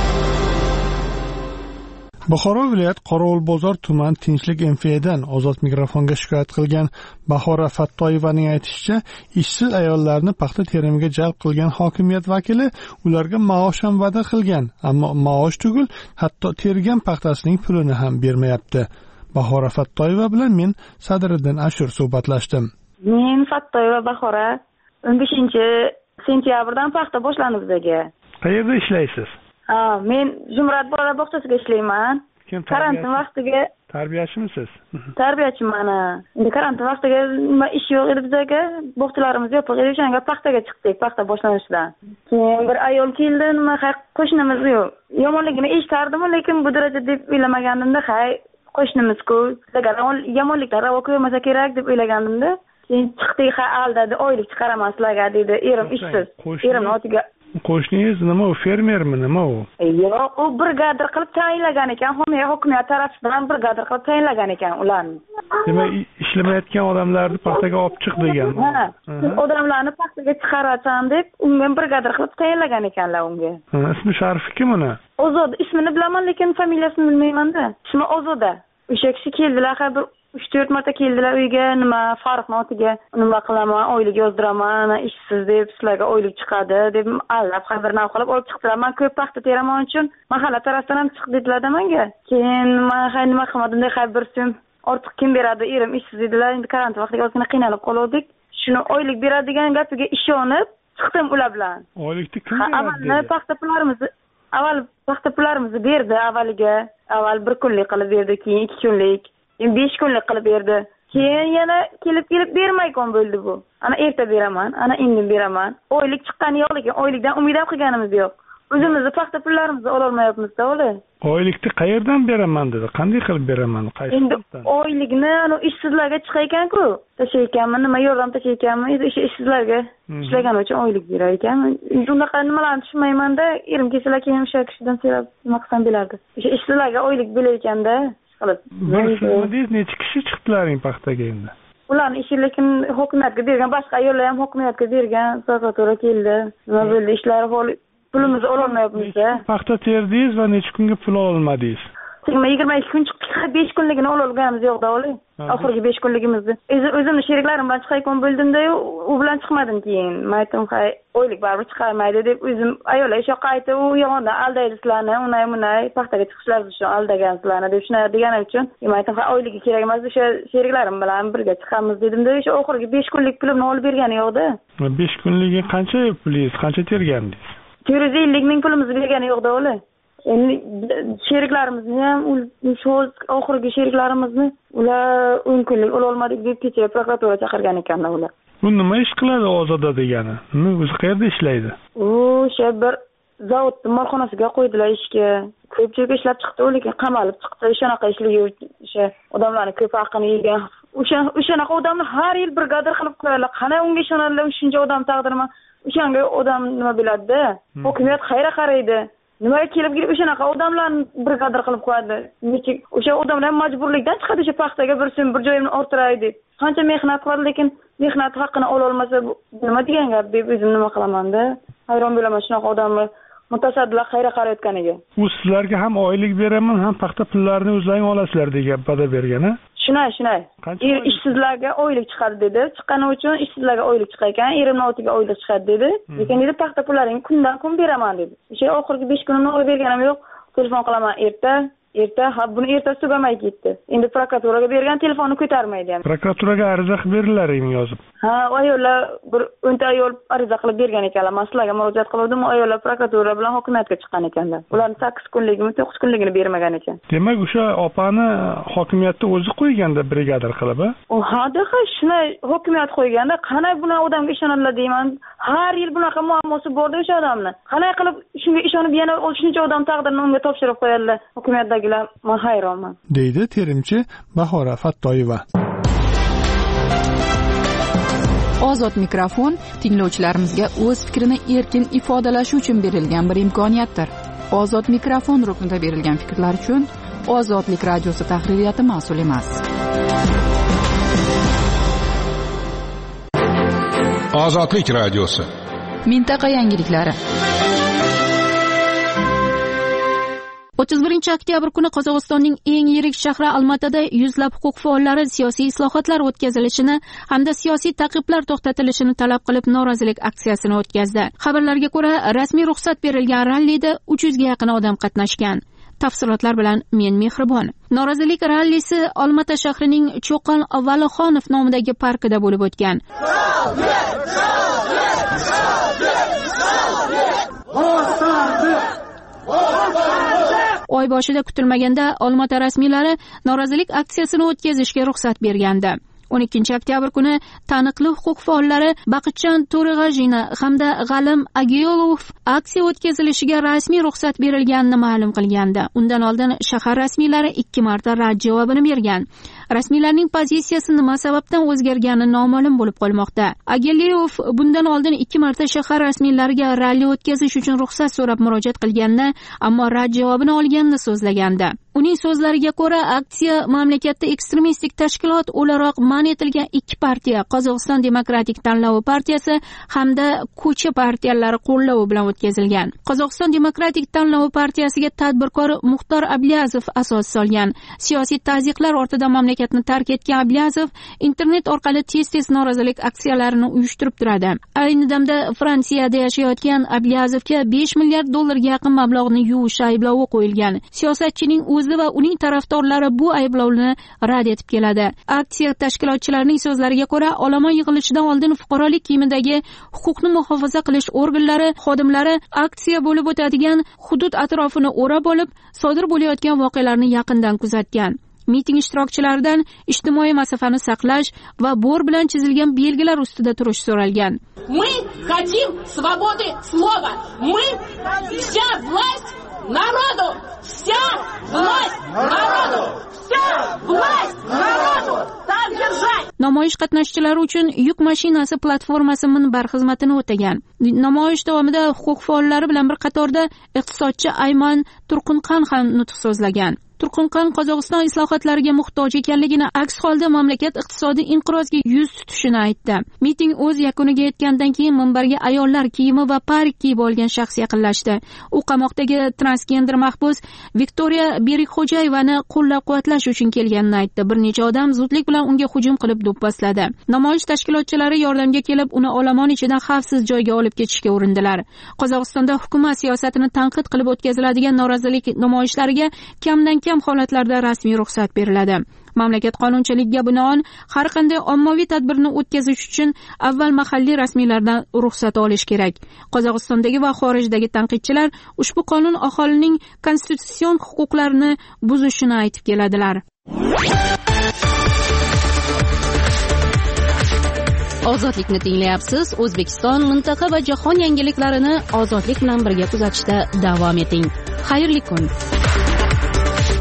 Buxoro viloyat Qorovulbozor tuman Tinchlik M F dan Ozod mikrofonga shikoyat qilgan Bahora Fattoyevaning aytishicha, ishsiz ayollarni paxta terimiga jalb qilgan hokimiyat vakili ularga maosh ham va'da qilgan, ammo maosh tugul hatto tergan paxtasining pulini ham bermayapti. Bahora Fattoyeva bilan men Sadriddin Ashur suhbatlashdim. Men Fattoyeva Bahora, o'n beshinchi sentyabrdan paxta boshlandi bizga. Qayerda ishlaysiz? Ha, men Zumrad bola bog'chasida ishlayman. Karantin vaqtiga tarbiyachimisiz? Tarbiyachiman. Endi karantin vaqtiga nima ish yo'q edi bizga, bog'chalarimiz yo'q edi, o'shanga paxtaga chiqdik, paxta boshlanishidan. Keyin bir ayol keldi, nima qo'shnimiz yo'q. Yomonligini eshitardim, lekin bu darajada deb o'ylamagandimda, hay, qo'shnimiz-ku, sizlarga yomonliklar ravo ko'rmasa kerak deb o'ylagandimda. Keyin chiqdik, ha, aldadi, oylik chiqaraman sizlarga dedi, erim ishsiz. Erimning otiga qo'shningiz nima, u fermermi, nima u? Yo'q, u brigadir qilib tayinlagan ekan, hokimiyat tarafidan brigadir qilib tayinlagan ekan ularni. Demak, ishlamayotgan odamlarni paxtaga olib chiq degan. Ha, odamlarni paxtaga chiqarasan deb unga brigadir qilib tayinlagan ekanlar unga. Ha, ismi sharifi kim uni? Ozod, ismini bilaman, lekin familiyasini bilmayman-da. Ismi Ozoda. O'sha kishi keldilar, har bir uch to'rt marta keldilar uyga, nima Farruxning otiga nima qilaman, oylik yozdiraman, ishsiz deb sizlarga oylik chiqadi deb allab xabarni qilib olib chiqdilar. Men ko'p paxta teraman uchun mahalla tarafidan ham chiq dedilar menga. Keyin men nima qilmadim, xabar bir so'm ortiq kim beradi, erim ishsiz edilar, endi karantin vaqtiga ozgina qiynalib qoldik. Shuni oylik beradigan gapiga ishonib chiqdim ular bilan. Oylikni kim beradi? Avval paxta pullarimizni avval paxta pullarimizni berdi avvaliga. Avval bir kunlik qilib berdi, keyin ikki kunlik, keyin besh kunlik qilib berdi. Keyin yana kelib-kelib bermaygan bo'ldi bu. Ana erta beraman, ana endi beraman. Oylik chiqqani yo'q, lekin oylikdan umid ham qilganimiz yo'q. O'zimizni paxta pullarimizni ola olmayapmiz-da, o'la. Oylikni qayerdan beraman dedi? Qanday qilib beraman? Qaysi endi oylikni ana ishsizlarga chiqar ekan-ku. Tashaykanmi, nima yordam tashaykanmi, o'sha ishsizlarga ishlagani uchun oylik berar ekanman. Bunaqa nimalarni tushunmayman-da, erim kelsalar keyin o'sha kishidan so'rab nima qilsam bilardi. O'sha ishsizlarga oylik berar ekanda. Necha kishi chiqdilaring paxtaga endi? Ularni ishi lekin hokimiyatga bergan, boshqa ayollar ham hokimiyatga bergan, prokuratura keldi. Nima bo'ldi, ishlari hol pulimizni ola olmayapmiz-da. Paxta terdingiz va necha kunga pul olmadingiz? yigirma ikki kun chiqdik, besh kunligini ola olganimiz yo'q-da, o'li. Oxirgi besh kunligimizni. O'zimni sheriklarim bilan chiqayotgan bo'ldimda, u bilan chiqmadim keyin. Men aytdim, "Hay, oylik baribir chiqarmaydi" deb o'zim ayollar o'sha qayta u yog'ondan aldaydi sizlarni, unay bunay paxtaga chiqishlaringiz uchun aldagan sizlarni deb shuna deganim uchun, men aytdim, "Ha, oyligi kerak emas, o'sha sheriklarim bilan birga chiqamiz" dedim-da, o'sha oxirgi besh kunlik pulimni olib bergani yo'q-da. besh kunligi qancha pulingiz, qancha tergandingiz? to'rt yuz ellik ming pulimizni bergani yo'q-da, o'li. Endi sheriklarimizni ham shu oxirgi sheriklarimizni ular o'n kunlik ola olmadik deb kecha prokuratura chaqirgan ekanlar ular. Bu nima ish qiladi Ozoda degani? Nima o'zi qayerda ishlaydi? O'sha bir zavodning molxonasiga qo'ydilar ishga. Ko'pchilik ishlab chiqdi, lekin qamalib chiqdi. O'shanaqa ishlagan o'sha odamlarning ko'p haqini yegan. O'sha o'shanaqa odamni har yil brigadir qilib qo'yadilar. Qana unga ishonadilar, shuncha odam taqdirimi? O'shanga odam nima biladi-da? Hokimiyat qayerga qaraydi? Nimaga kelib kelib o'shanaqa odamlarni brigadir qilib qo'yadi? Nechuk o'sha odamlar majburlikdan chiqadi o'sha paxtaga bir so'm bir joyimni orttiray deb. Qancha mehnat qiladi, lekin mehnat haqqini ola olmasa nima degan gap deb o'zim nima qilaman-da? Hayron bo'laman shunaqa odamni mutasaddilar qayerga qarayotganiga. U sizlarga ham oylik beraman, ham paxta pullarini o'zlaring olasizlar degan va'da bergan-a? Shunay, shunay. Er ishsizlarga oylik chiqadi dedi. Chiqqani uchun ishsizlarga oylik chiqar ekan, erimning otiga oylik chiqadi dedi. Lekin dedi paxta pullaringni kundan kun beraman dedi. O'sha oxirgi besh kunimni olib berganim yo'q. Telefon qilaman erta, erta, ha buni erta tugamay ketdi. Endi prokuraturaga bergan telefonni ko'tarmaydi ham. Prokuraturaga ariza qilib berdilaringmi yozib? Ha, ayollar bir o'nta ayol ariza qilib bergan ekanlar. Men sizlarga murojaat qildim, ayollar prokuratura bilan hokimiyatga chiqqan ekanlar. Ularni sakkiz kunligimi, to'qqiz kunligini bermagan ekan. Demak, o'sha opani hokimiyatda o'zi qo'yganda brigadir qilib, a? O, hada shunday hokimiyat qo'yganda, qanday bunaqa odamga ishonadilar deyman. Har yil bunaqa muammosi bor-da o'sha odamni. Qanday qilib shunga ishonib yana shuncha odam taqdirini unga topshirib qo'yadilar hokimiyatdagilar? Men hayronman. Deydi terimchi Bahora Fattoyeva. Ozod mikrofon tinglovchilarimizga o'z fikrini erkin ifodalashi uchun berilgan bir imkoniyatdir. Ozod mikrofon ruknida berilgan fikrlar uchun Ozodlik radiosi tahririyati mas'ul emas. Ozodlik radiosi. Mintaqa yangiliklari. o'ttiz birinchi oktyabr kuni Qozog'istonning eng yirik shahri Almatada yuzlab huquq faollari siyosiy islohotlar o'tkazilishini hamda siyosiy ta'qiblar to'xtatilishini talab qilib norozilik aksiyasini o'tkazdi. Xabarlarga ko'ra, rasmiy ruxsat berilgan rallida uch yuzga yaqin odam qatnashgan. Tafsilotlar bilan men Mehribon. Norozilik rallisi Olmata shahrining Cho'qon Valixonov nomidagi parkida bo'lib o'tgan. Oy boshida kutilmaganda Olmata rasmiylari norozilik aksiyasini o'tkazishga ruxsat bergandi. o'n ikkinchi oktyabr kuni taniqli huquq faollari Baqitchan To'rig'ajina hamda G'alim Agiyolov aksiya o'tkazilishiga rasmiy ruxsat berilganini ma'lum qilgandi. Undan oldin shahar rasmiylari ikki marta rad javobini bergan. Rasmiylarning pozitsiyasi nima sababdan o'zgargani noma'lum bo'lib qolmoqda. Agiyolov bundan oldin ikki marta shahar rasmiylariga ralli o'tkazish uchun ruxsat so'rab murojaat qilganini, ammo rad javobini olganini so'zlagandi. Uning so'zlariga ko'ra, aksiya mamlakatda ekstremistik tashkilot o'laroq man etilgan ikki partiya, Qozog'iston Demokratik tanlovi partiyasi hamda ko'cha partiyalari qo'llavi bilan o'tkazilgan. Qozog'iston Demokratik tanlovi partiyasiga tadbirkor Muxtor Abliyazov asos solgan. Siyosiy tazyiqlar ortida mamlakat mamlakatni tark etgan Abyazov internet orqali tez-tez norozilik aksiyalarini uyushtirib turadi. Ayni damda Fransiyada yashayotgan Abyazovga besh milliard dollarga yaqin mablag'ni yuvish ayblovi qo'yilgan. Siyosatchining o'zi va uning tarafdorlari bu ayblovni rad etib keladi. Aksiya tashkilotchilarining so'zlariga ko'ra, olomon yig'ilishidan oldin fuqarolik kiyimidagi huquqni muhofaza qilish organlari xodimlari aksiya bo'lib o'tadigan hudud atrofini o'rab olib, sodir bo'layotgan voqealarni yaqindan kuzatgan. Miting ishtirokchilaridan ijtimoiy masofani saqlash va bor bilan chizilgan belgilar ustida turish so'ralgan. Мы хотим свободы слова. Мы вся власть народу. Вся власть народу. Вся власть народу. Так держать. Namoyish qatnashchilari uchun yuk mashinasi platformasi minbar xizmatini o'tagan. Namoyish davomida huquq faollari bilan bir qatorda iqtisodchi Ayman Turqunqan ham nutq so'zlagan. Turqunqan Qozog'iston islohotlariga muhtoj ekanligini, aks holda mamlakat iqtisodiy inqirozga yuz tutishini aytdi. Miting o'z yakuniga yetgandan keyin minbarga ayollar kiyimi va parik kiyib olgan shaxs yaqinlashdi. U qamoqdagi transgender mahbus Viktoriya Berikxo'jayevani qo'llab-quvvatlash uchun kelganini aytdi. Bir necha odam zudlik bilan unga hujum qilib do'pposladi. Namoyish tashkilotchilari yordamga kelib, uni olomon ichidan xavfsiz joyga olib ketishga urindilar. Qozog'istonda hukumat siyosatini tanqid qilib o'tkaziladigan norozilik namoyishlariga kamdan kam holatlarda rasmiy ruxsat beriladi. Mamlakat qonunchiligiga binoan har qanday ommaviy tadbirni o'tkazish uchun avval mahalliy rasmiylardan ruxsat olish kerak. Qozog'istondagi va xorijdagi tanqidchilar ushbu qonun aholining konstitutsion huquqlarini buzishini aytib keladilar. Ozodlikni tinglayapsiz. O'zbekiston, mintaqa va jahon yangiliklarini ozodlik bilan birga kuzatishda davom eting. Xayrli kun.